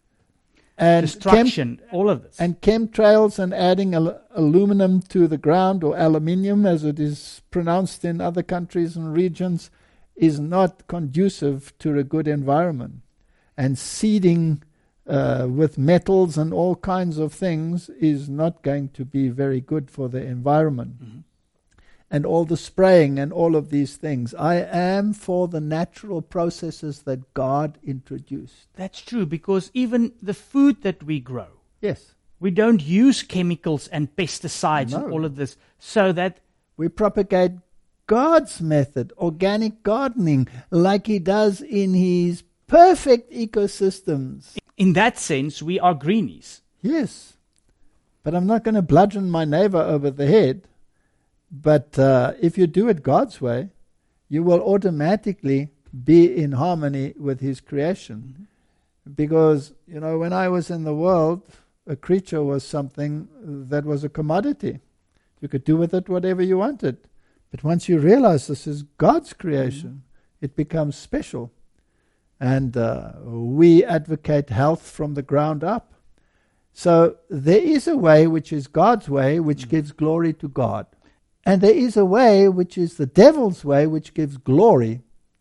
And Destruction, all of this. and chemtrails and adding aluminum to the ground, or aluminium as it is pronounced in other countries and regions, is not conducive to a good environment. And seeding with metals and all kinds of things is not going to be very good for the environment. Mm-hmm. And all the spraying and all of these things. I am for the natural processes that God introduced. That's true, because even the food that we grow, Yes. we don't use chemicals and pesticides No. and all of this, so that We propagate God's method, organic gardening, like He does in His perfect ecosystems. in that sense we are greenies. Yes. But I'm not going to bludgeon my neighbor over the head. But if you do it God's way, you will automatically be in harmony with His creation. Mm-hmm. Because, when I was in the world, a creature was something that was a commodity. You could do with it whatever you wanted. But once you realize this is God's creation, it becomes special. And we advocate health from the ground up. So there is a way which is God's way, which gives glory to God. And there is a way which is the devil's way, which gives glory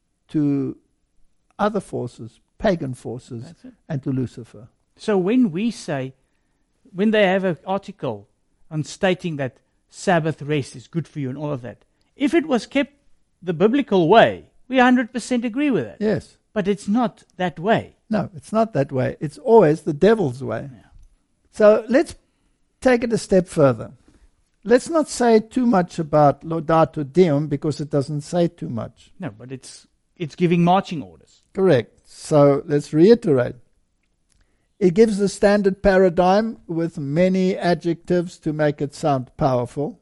to other forces, pagan forces, That's it. and to Lucifer. So when they have an article on stating that Sabbath rest is good for you and all of that, if it was kept the biblical way, we 100% agree with it. Yes. But it's not that way. No, it's not that way. It's always the devil's way. Yeah. So let's take it a step further. Let's not say too much about Laudato Deum, because it doesn't say too much. No, but it's giving marching orders. Correct. So let's reiterate. It gives the standard paradigm with many adjectives to make it sound powerful.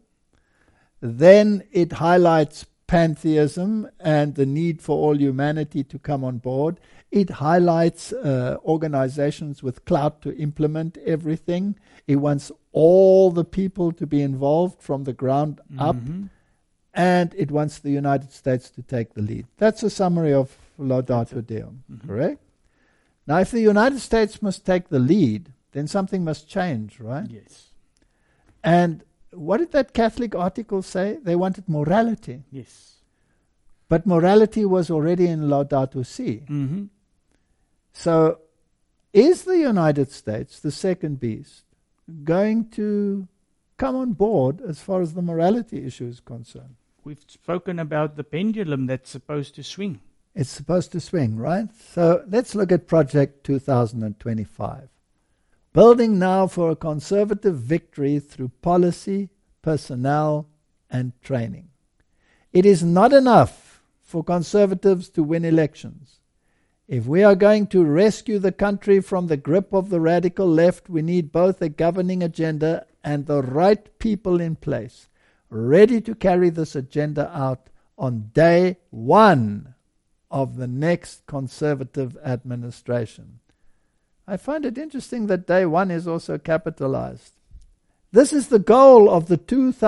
Then it highlights pantheism and the need for all humanity to come on board. It highlights organizations with clout to implement everything. It wants all the people to be involved from the ground up. Mm-hmm. And it wants the United States to take the lead. That's a summary of Laudato Deum, correct? Now, if the United States must take the lead, then something must change, right? Yes. And what did that Catholic article say? They wanted morality. Yes. But morality was already in Laudato Si. Mm-hmm. So, is the United States, the second beast, going to come on board as far as the morality issue is concerned? We've spoken about the pendulum that's supposed to swing. It's supposed to swing, right? So let's look at Project 2025. Building now for a conservative victory through policy, personnel, and training. It is not enough for Conservatives to win elections. If we are going to rescue the country from the grip of the radical left, we need both a governing agenda and the right people in place, ready to carry this agenda out on day one of the next Conservative administration. I find it interesting that day one is also capitalized. This is the goal of the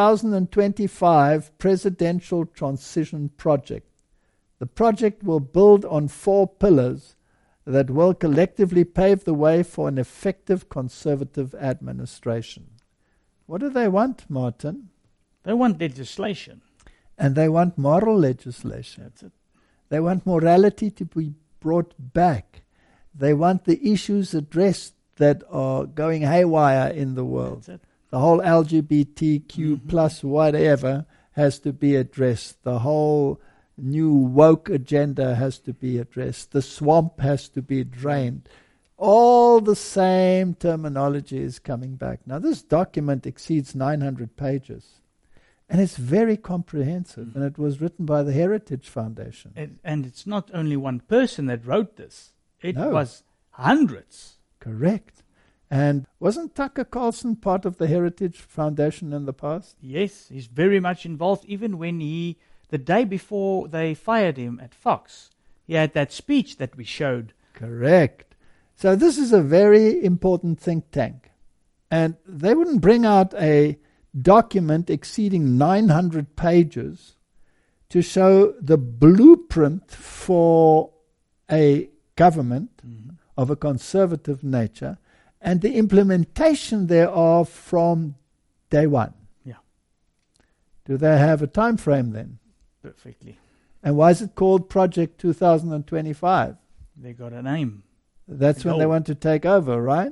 2025 Presidential Transition Project. The project will build on 4 pillars that will collectively pave the way for an effective Conservative administration. What do they want, Martin? They want legislation. And they want moral legislation. That's it. They want morality to be brought back. They want the issues addressed that are going haywire in the world. That's it. The whole LGBTQ plus whatever has to be addressed. The whole new woke agenda has to be addressed. The swamp has to be drained. All the same terminology is coming back. Now, this document exceeds 900 pages. And it's very comprehensive. And it was written by the Heritage Foundation. And it's not only one person that wrote this. It No. was hundreds. Correct. And wasn't Tucker Carlson part of the Heritage Foundation in the past? Yes, he's very much involved. Even when the day before they fired him at Fox, he had that speech that we showed. Correct. So this is a very important think tank. And they wouldn't bring out a document exceeding 900 pages to show the blueprint for a government of a conservative nature and the implementation thereof from day one. Yeah. Do they have a time frame then? Perfectly. And why is it called Project 2025? They got a name. That's when they No. want to take over, right?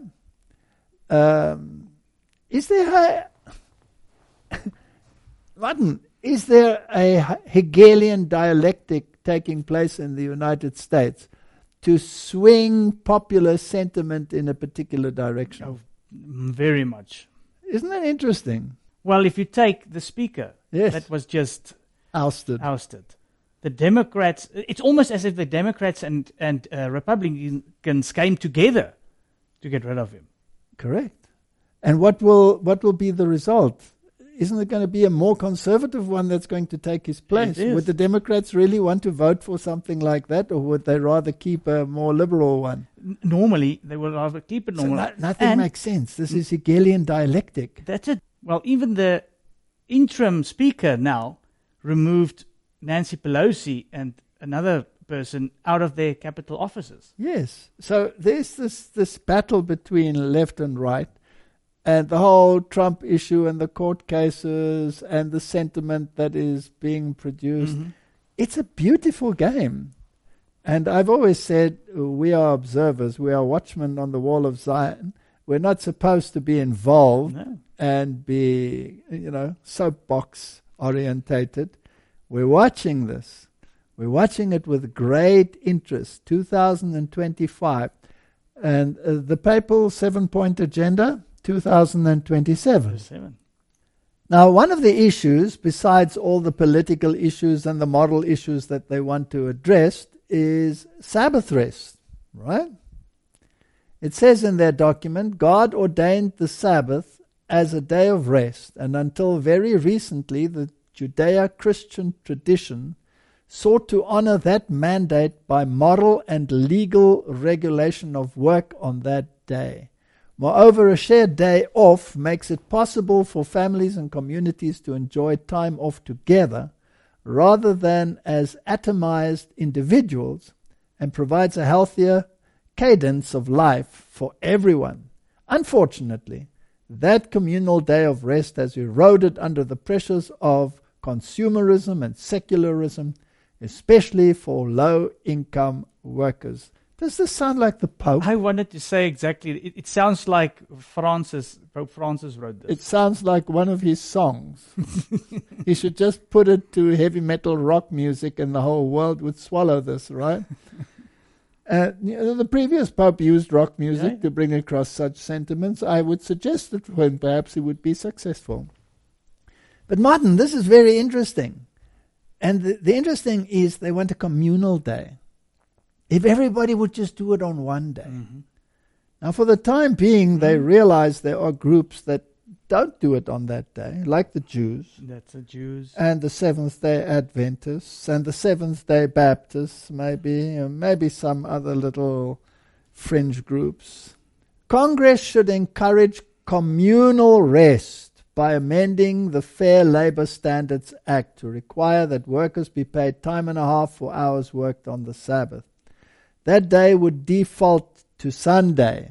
Is there Martin, is there a Hegelian dialectic taking place in the United States to swing popular sentiment in a particular direction? Oh, very much. Isn't that interesting? Well, if you take the speaker Yes. that was just Ousted. the Democrats, it's almost as if the Democrats and Republicans came together to get rid of him. Correct. And what will be the result? Isn't it going to be a more conservative one that's going to take his place? It is. Would the Democrats really want to vote for something like that, or would they rather keep a more liberal one? Normally, they will rather keep it normal. So nothing And makes sense. This is Hegelian dialectic. that's it. Well, even the interim speaker now removed Nancy Pelosi and another person out of their capital offices. Yes. So there's this battle between left and right, and the whole Trump issue and the court cases and the sentiment that is being produced. It's a beautiful game. And I've always said we are observers, we are watchmen on the wall of Zion. We're not supposed to be involved No. and be, soapbox orientated. We're watching this. We're watching it with great interest. 2025. And the papal 7-point agenda, 2027. Verse 7. Now, one of the issues, besides all the political issues and the moral issues that they want to address, is Sabbath rest, right? It says in their document, God ordained the Sabbath as a day of rest, and until very recently, the Judeo-Christian tradition sought to honor that mandate by moral and legal regulation of work on that day. Moreover, a shared day off makes it possible for families and communities to enjoy time off together rather than as atomized individuals, and provides a healthier cadence of life for everyone. Unfortunately, that communal day of rest has eroded under the pressures of consumerism and secularism, especially for low-income workers. Does this sound like the Pope? I wanted to say exactly. It sounds like Pope Francis wrote this. It sounds like one of his songs. He should just put it to heavy metal rock music and the whole world would swallow this, right? The previous Pope used rock music to bring across such sentiments. I would suggest that for him perhaps he would be successful. But Martin, this is very interesting. And the interesting is they want a communal day. If everybody would just do it on one day. Mm-hmm. Now, for the time being, they realize there are groups that don't do it on that day, like the Jews. That's the Jews. And the Seventh-day Adventists and the Seventh-day Baptists, maybe some other little fringe groups. Congress should encourage communal rest by amending the Fair Labor Standards Act to require that workers be paid time and a half for hours worked on the Sabbath. That day would default to Sunday.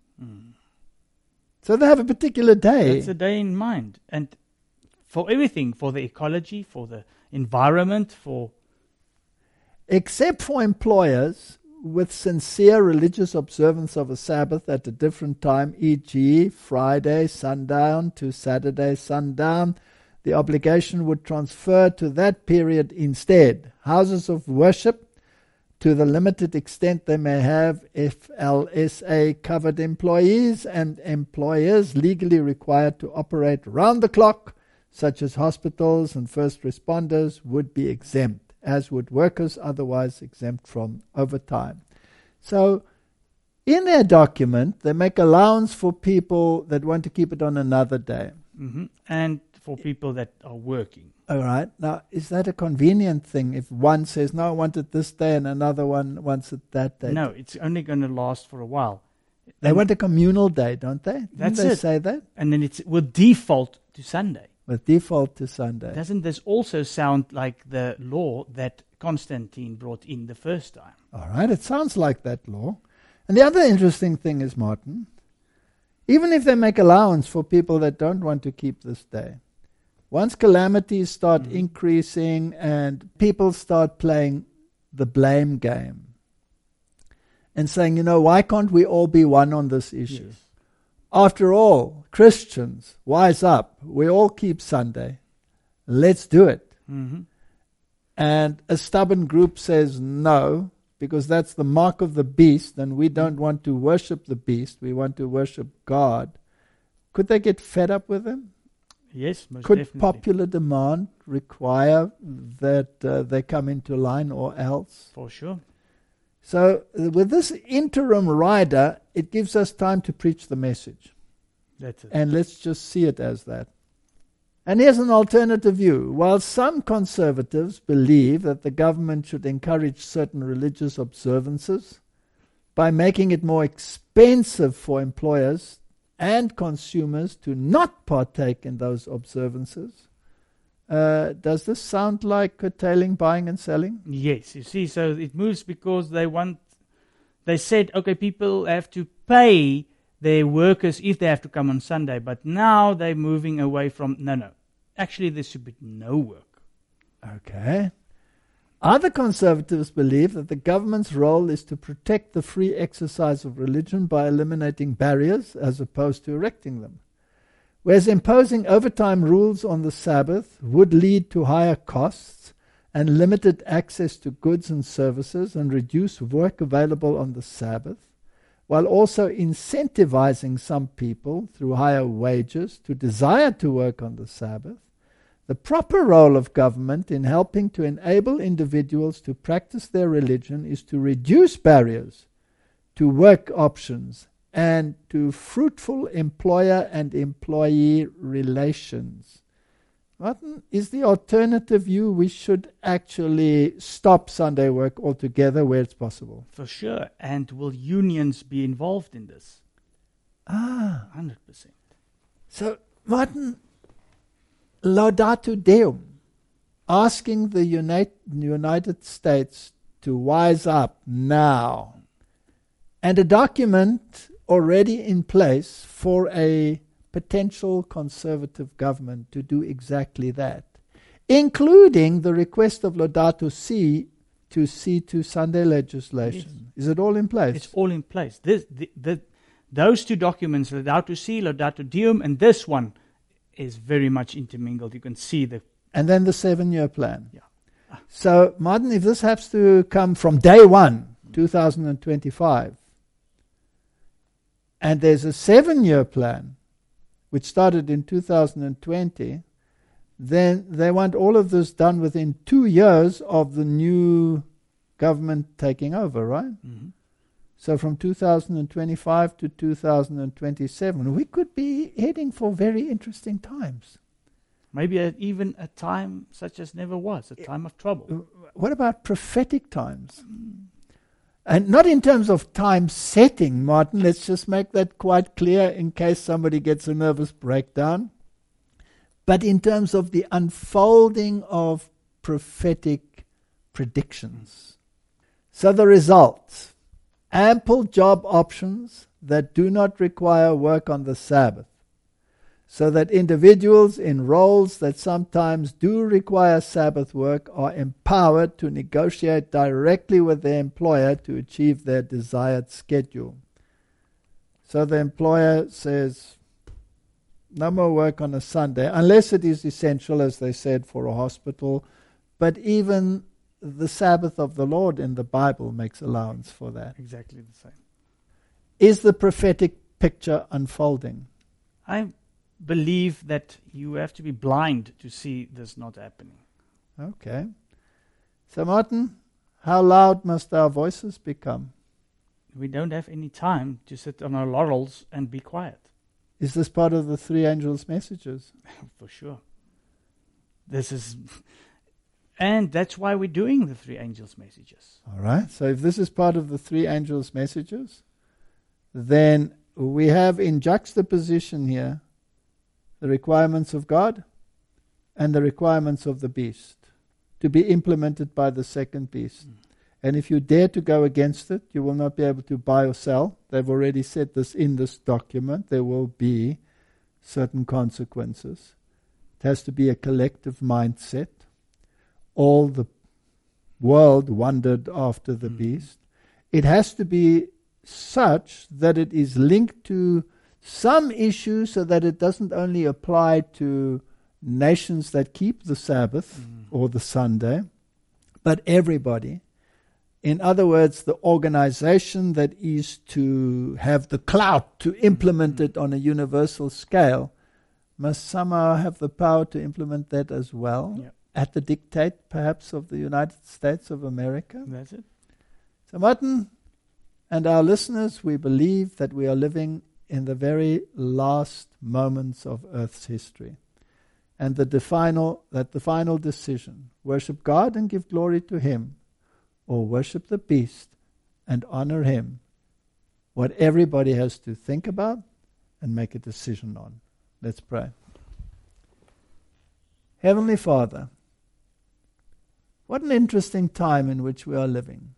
So they have a particular day. That's a day in mind. And for everything, for the ecology, for the environment, for... Except for employers with sincere religious observance of a Sabbath at a different time, e.g. Friday sundown to Saturday sundown, the obligation would transfer to that period instead. Houses of worship, to the limited extent they may have FLSA covered employees and employers legally required to operate round the clock, such as hospitals and first responders, would be exempt, as would workers otherwise exempt from overtime. So in their document, they make allowance for people that want to keep it on another day. Mm-hmm. And for people that are working. All right. Now, is that a convenient thing if one says, no, I want it this day, and another one wants it that day? No, it's only going to last for a while. They want a communal day, don't they? That's Didn't they it. say that? And then it will default to Sunday. With default to Sunday. Doesn't this also sound like the law that Constantine brought in the first time? All right, it sounds like that law. And the other interesting thing is, Martin, even if they make allowance for people that don't want to keep this day, once calamities start increasing and people start playing the blame game and saying, why can't we all be one on this issue? Yes. After all, Christians, wise up. We all keep Sunday. Let's do it. Mm-hmm. And a stubborn group says no, because that's the mark of the beast, and we don't want to worship the beast. We want to worship God. Could they get fed up with him? Yes, most Could definitely. popular demand require that they come into line or else? For sure. So with this interim rider, it gives us time to preach the message. That's it. And let's just see it as that. And here's an alternative view. While some conservatives believe that the government should encourage certain religious observances by making it more expensive for employers and consumers to not partake in those observances, does this sound like curtailing buying and selling? Yes, you see, so it moves because they said, okay, people have to pay their workers if they have to come on Sunday, but now they're moving away from, no, actually there should be no work. Okay. Other conservatives believe that the government's role is to protect the free exercise of religion by eliminating barriers as opposed to erecting them. Whereas imposing overtime rules on the Sabbath would lead to higher costs and limited access to goods and services and reduce work available on the Sabbath, while also incentivizing some people through higher wages to desire to work on the Sabbath, the proper role of government in helping to enable individuals to practice their religion is to reduce barriers to work options and to fruitful employer and employee relations. Martin, is the alternative view we should actually stop Sunday work altogether where it's possible? For sure. And will unions be involved in this? 100%. So, Martin, Laudato Deum, asking the United States to wise up now, and a document already in place for a potential conservative government to do exactly that, including the request of Laudato Si to see to Sunday legislation. Yes. Is it all in place? It's all in place. Those two documents, Laudato Si, Laudato Deum, and this one is very much intermingled. You can see the... And then the 7-year plan. Yeah. So, Martin, if this has to come from day 1, 2025, and there's a 7-year plan, which started in 2020, then they want all of this done within 2 years of the new government taking over, right? Mm-hmm. So from 2025 to 2027, we could be heading for very interesting times. Maybe even a time such as never was, a time of trouble. What about prophetic times? And not in terms of time setting, Martin, let's just make that quite clear in case somebody gets a nervous breakdown. But in terms of the unfolding of prophetic predictions. So the results: ample job options that do not require work on the Sabbath, so that individuals in roles that sometimes do require Sabbath work are empowered to negotiate directly with their employer to achieve their desired schedule. So the employer says, no more work on a Sunday, unless it is essential, as they said, for a hospital. But even the Sabbath of the Lord in the Bible makes allowance for that. Exactly the same. Is the prophetic picture unfolding? I believe that you have to be blind to see this not happening. Okay. So Martin, how loud must our voices become? We don't have any time to sit on our laurels and be quiet. Is this part of the three angels' messages? For sure. And that's why we're doing the three angels' messages. All right. So if this is part of the three angels' messages, then we have in juxtaposition here the requirements of God and the requirements of the beast to be implemented by the second beast. And if you dare to go against it, you will not be able to buy or sell. They've already said this in this document. There will be certain consequences. It has to be a collective mindset. All the world wondered after the beast. It has to be such that it is linked to some issue so that it doesn't only apply to nations that keep the Sabbath or the Sunday, but everybody. In other words, the organization that is to have the clout to implement it on a universal scale must somehow have the power to implement that as well, at the dictate, perhaps, of the United States of America. That's it. So Martin and our listeners, we believe that we are living in the very last moments of Earth's history. And the final decision, worship God and give glory to Him, or worship the beast and honor him, what everybody has to think about and make a decision on. Let's pray. Heavenly Father, what an interesting time in which we are living.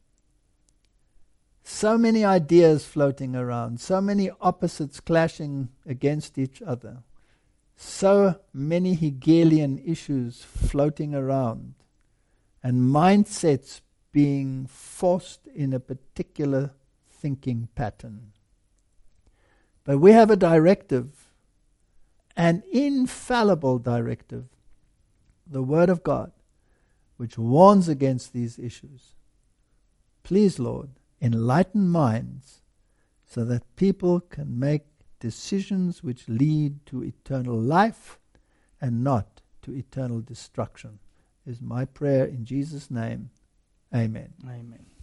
So many ideas floating around, so many opposites clashing against each other, so many Hegelian issues floating around, and mindsets being forced in a particular thinking pattern. But we have a directive, an infallible directive, the Word of God, which warns against these issues. Please, Lord, enlighten minds so that people can make decisions which lead to eternal life and not to eternal destruction, is my prayer in Jesus' name. Amen. Amen.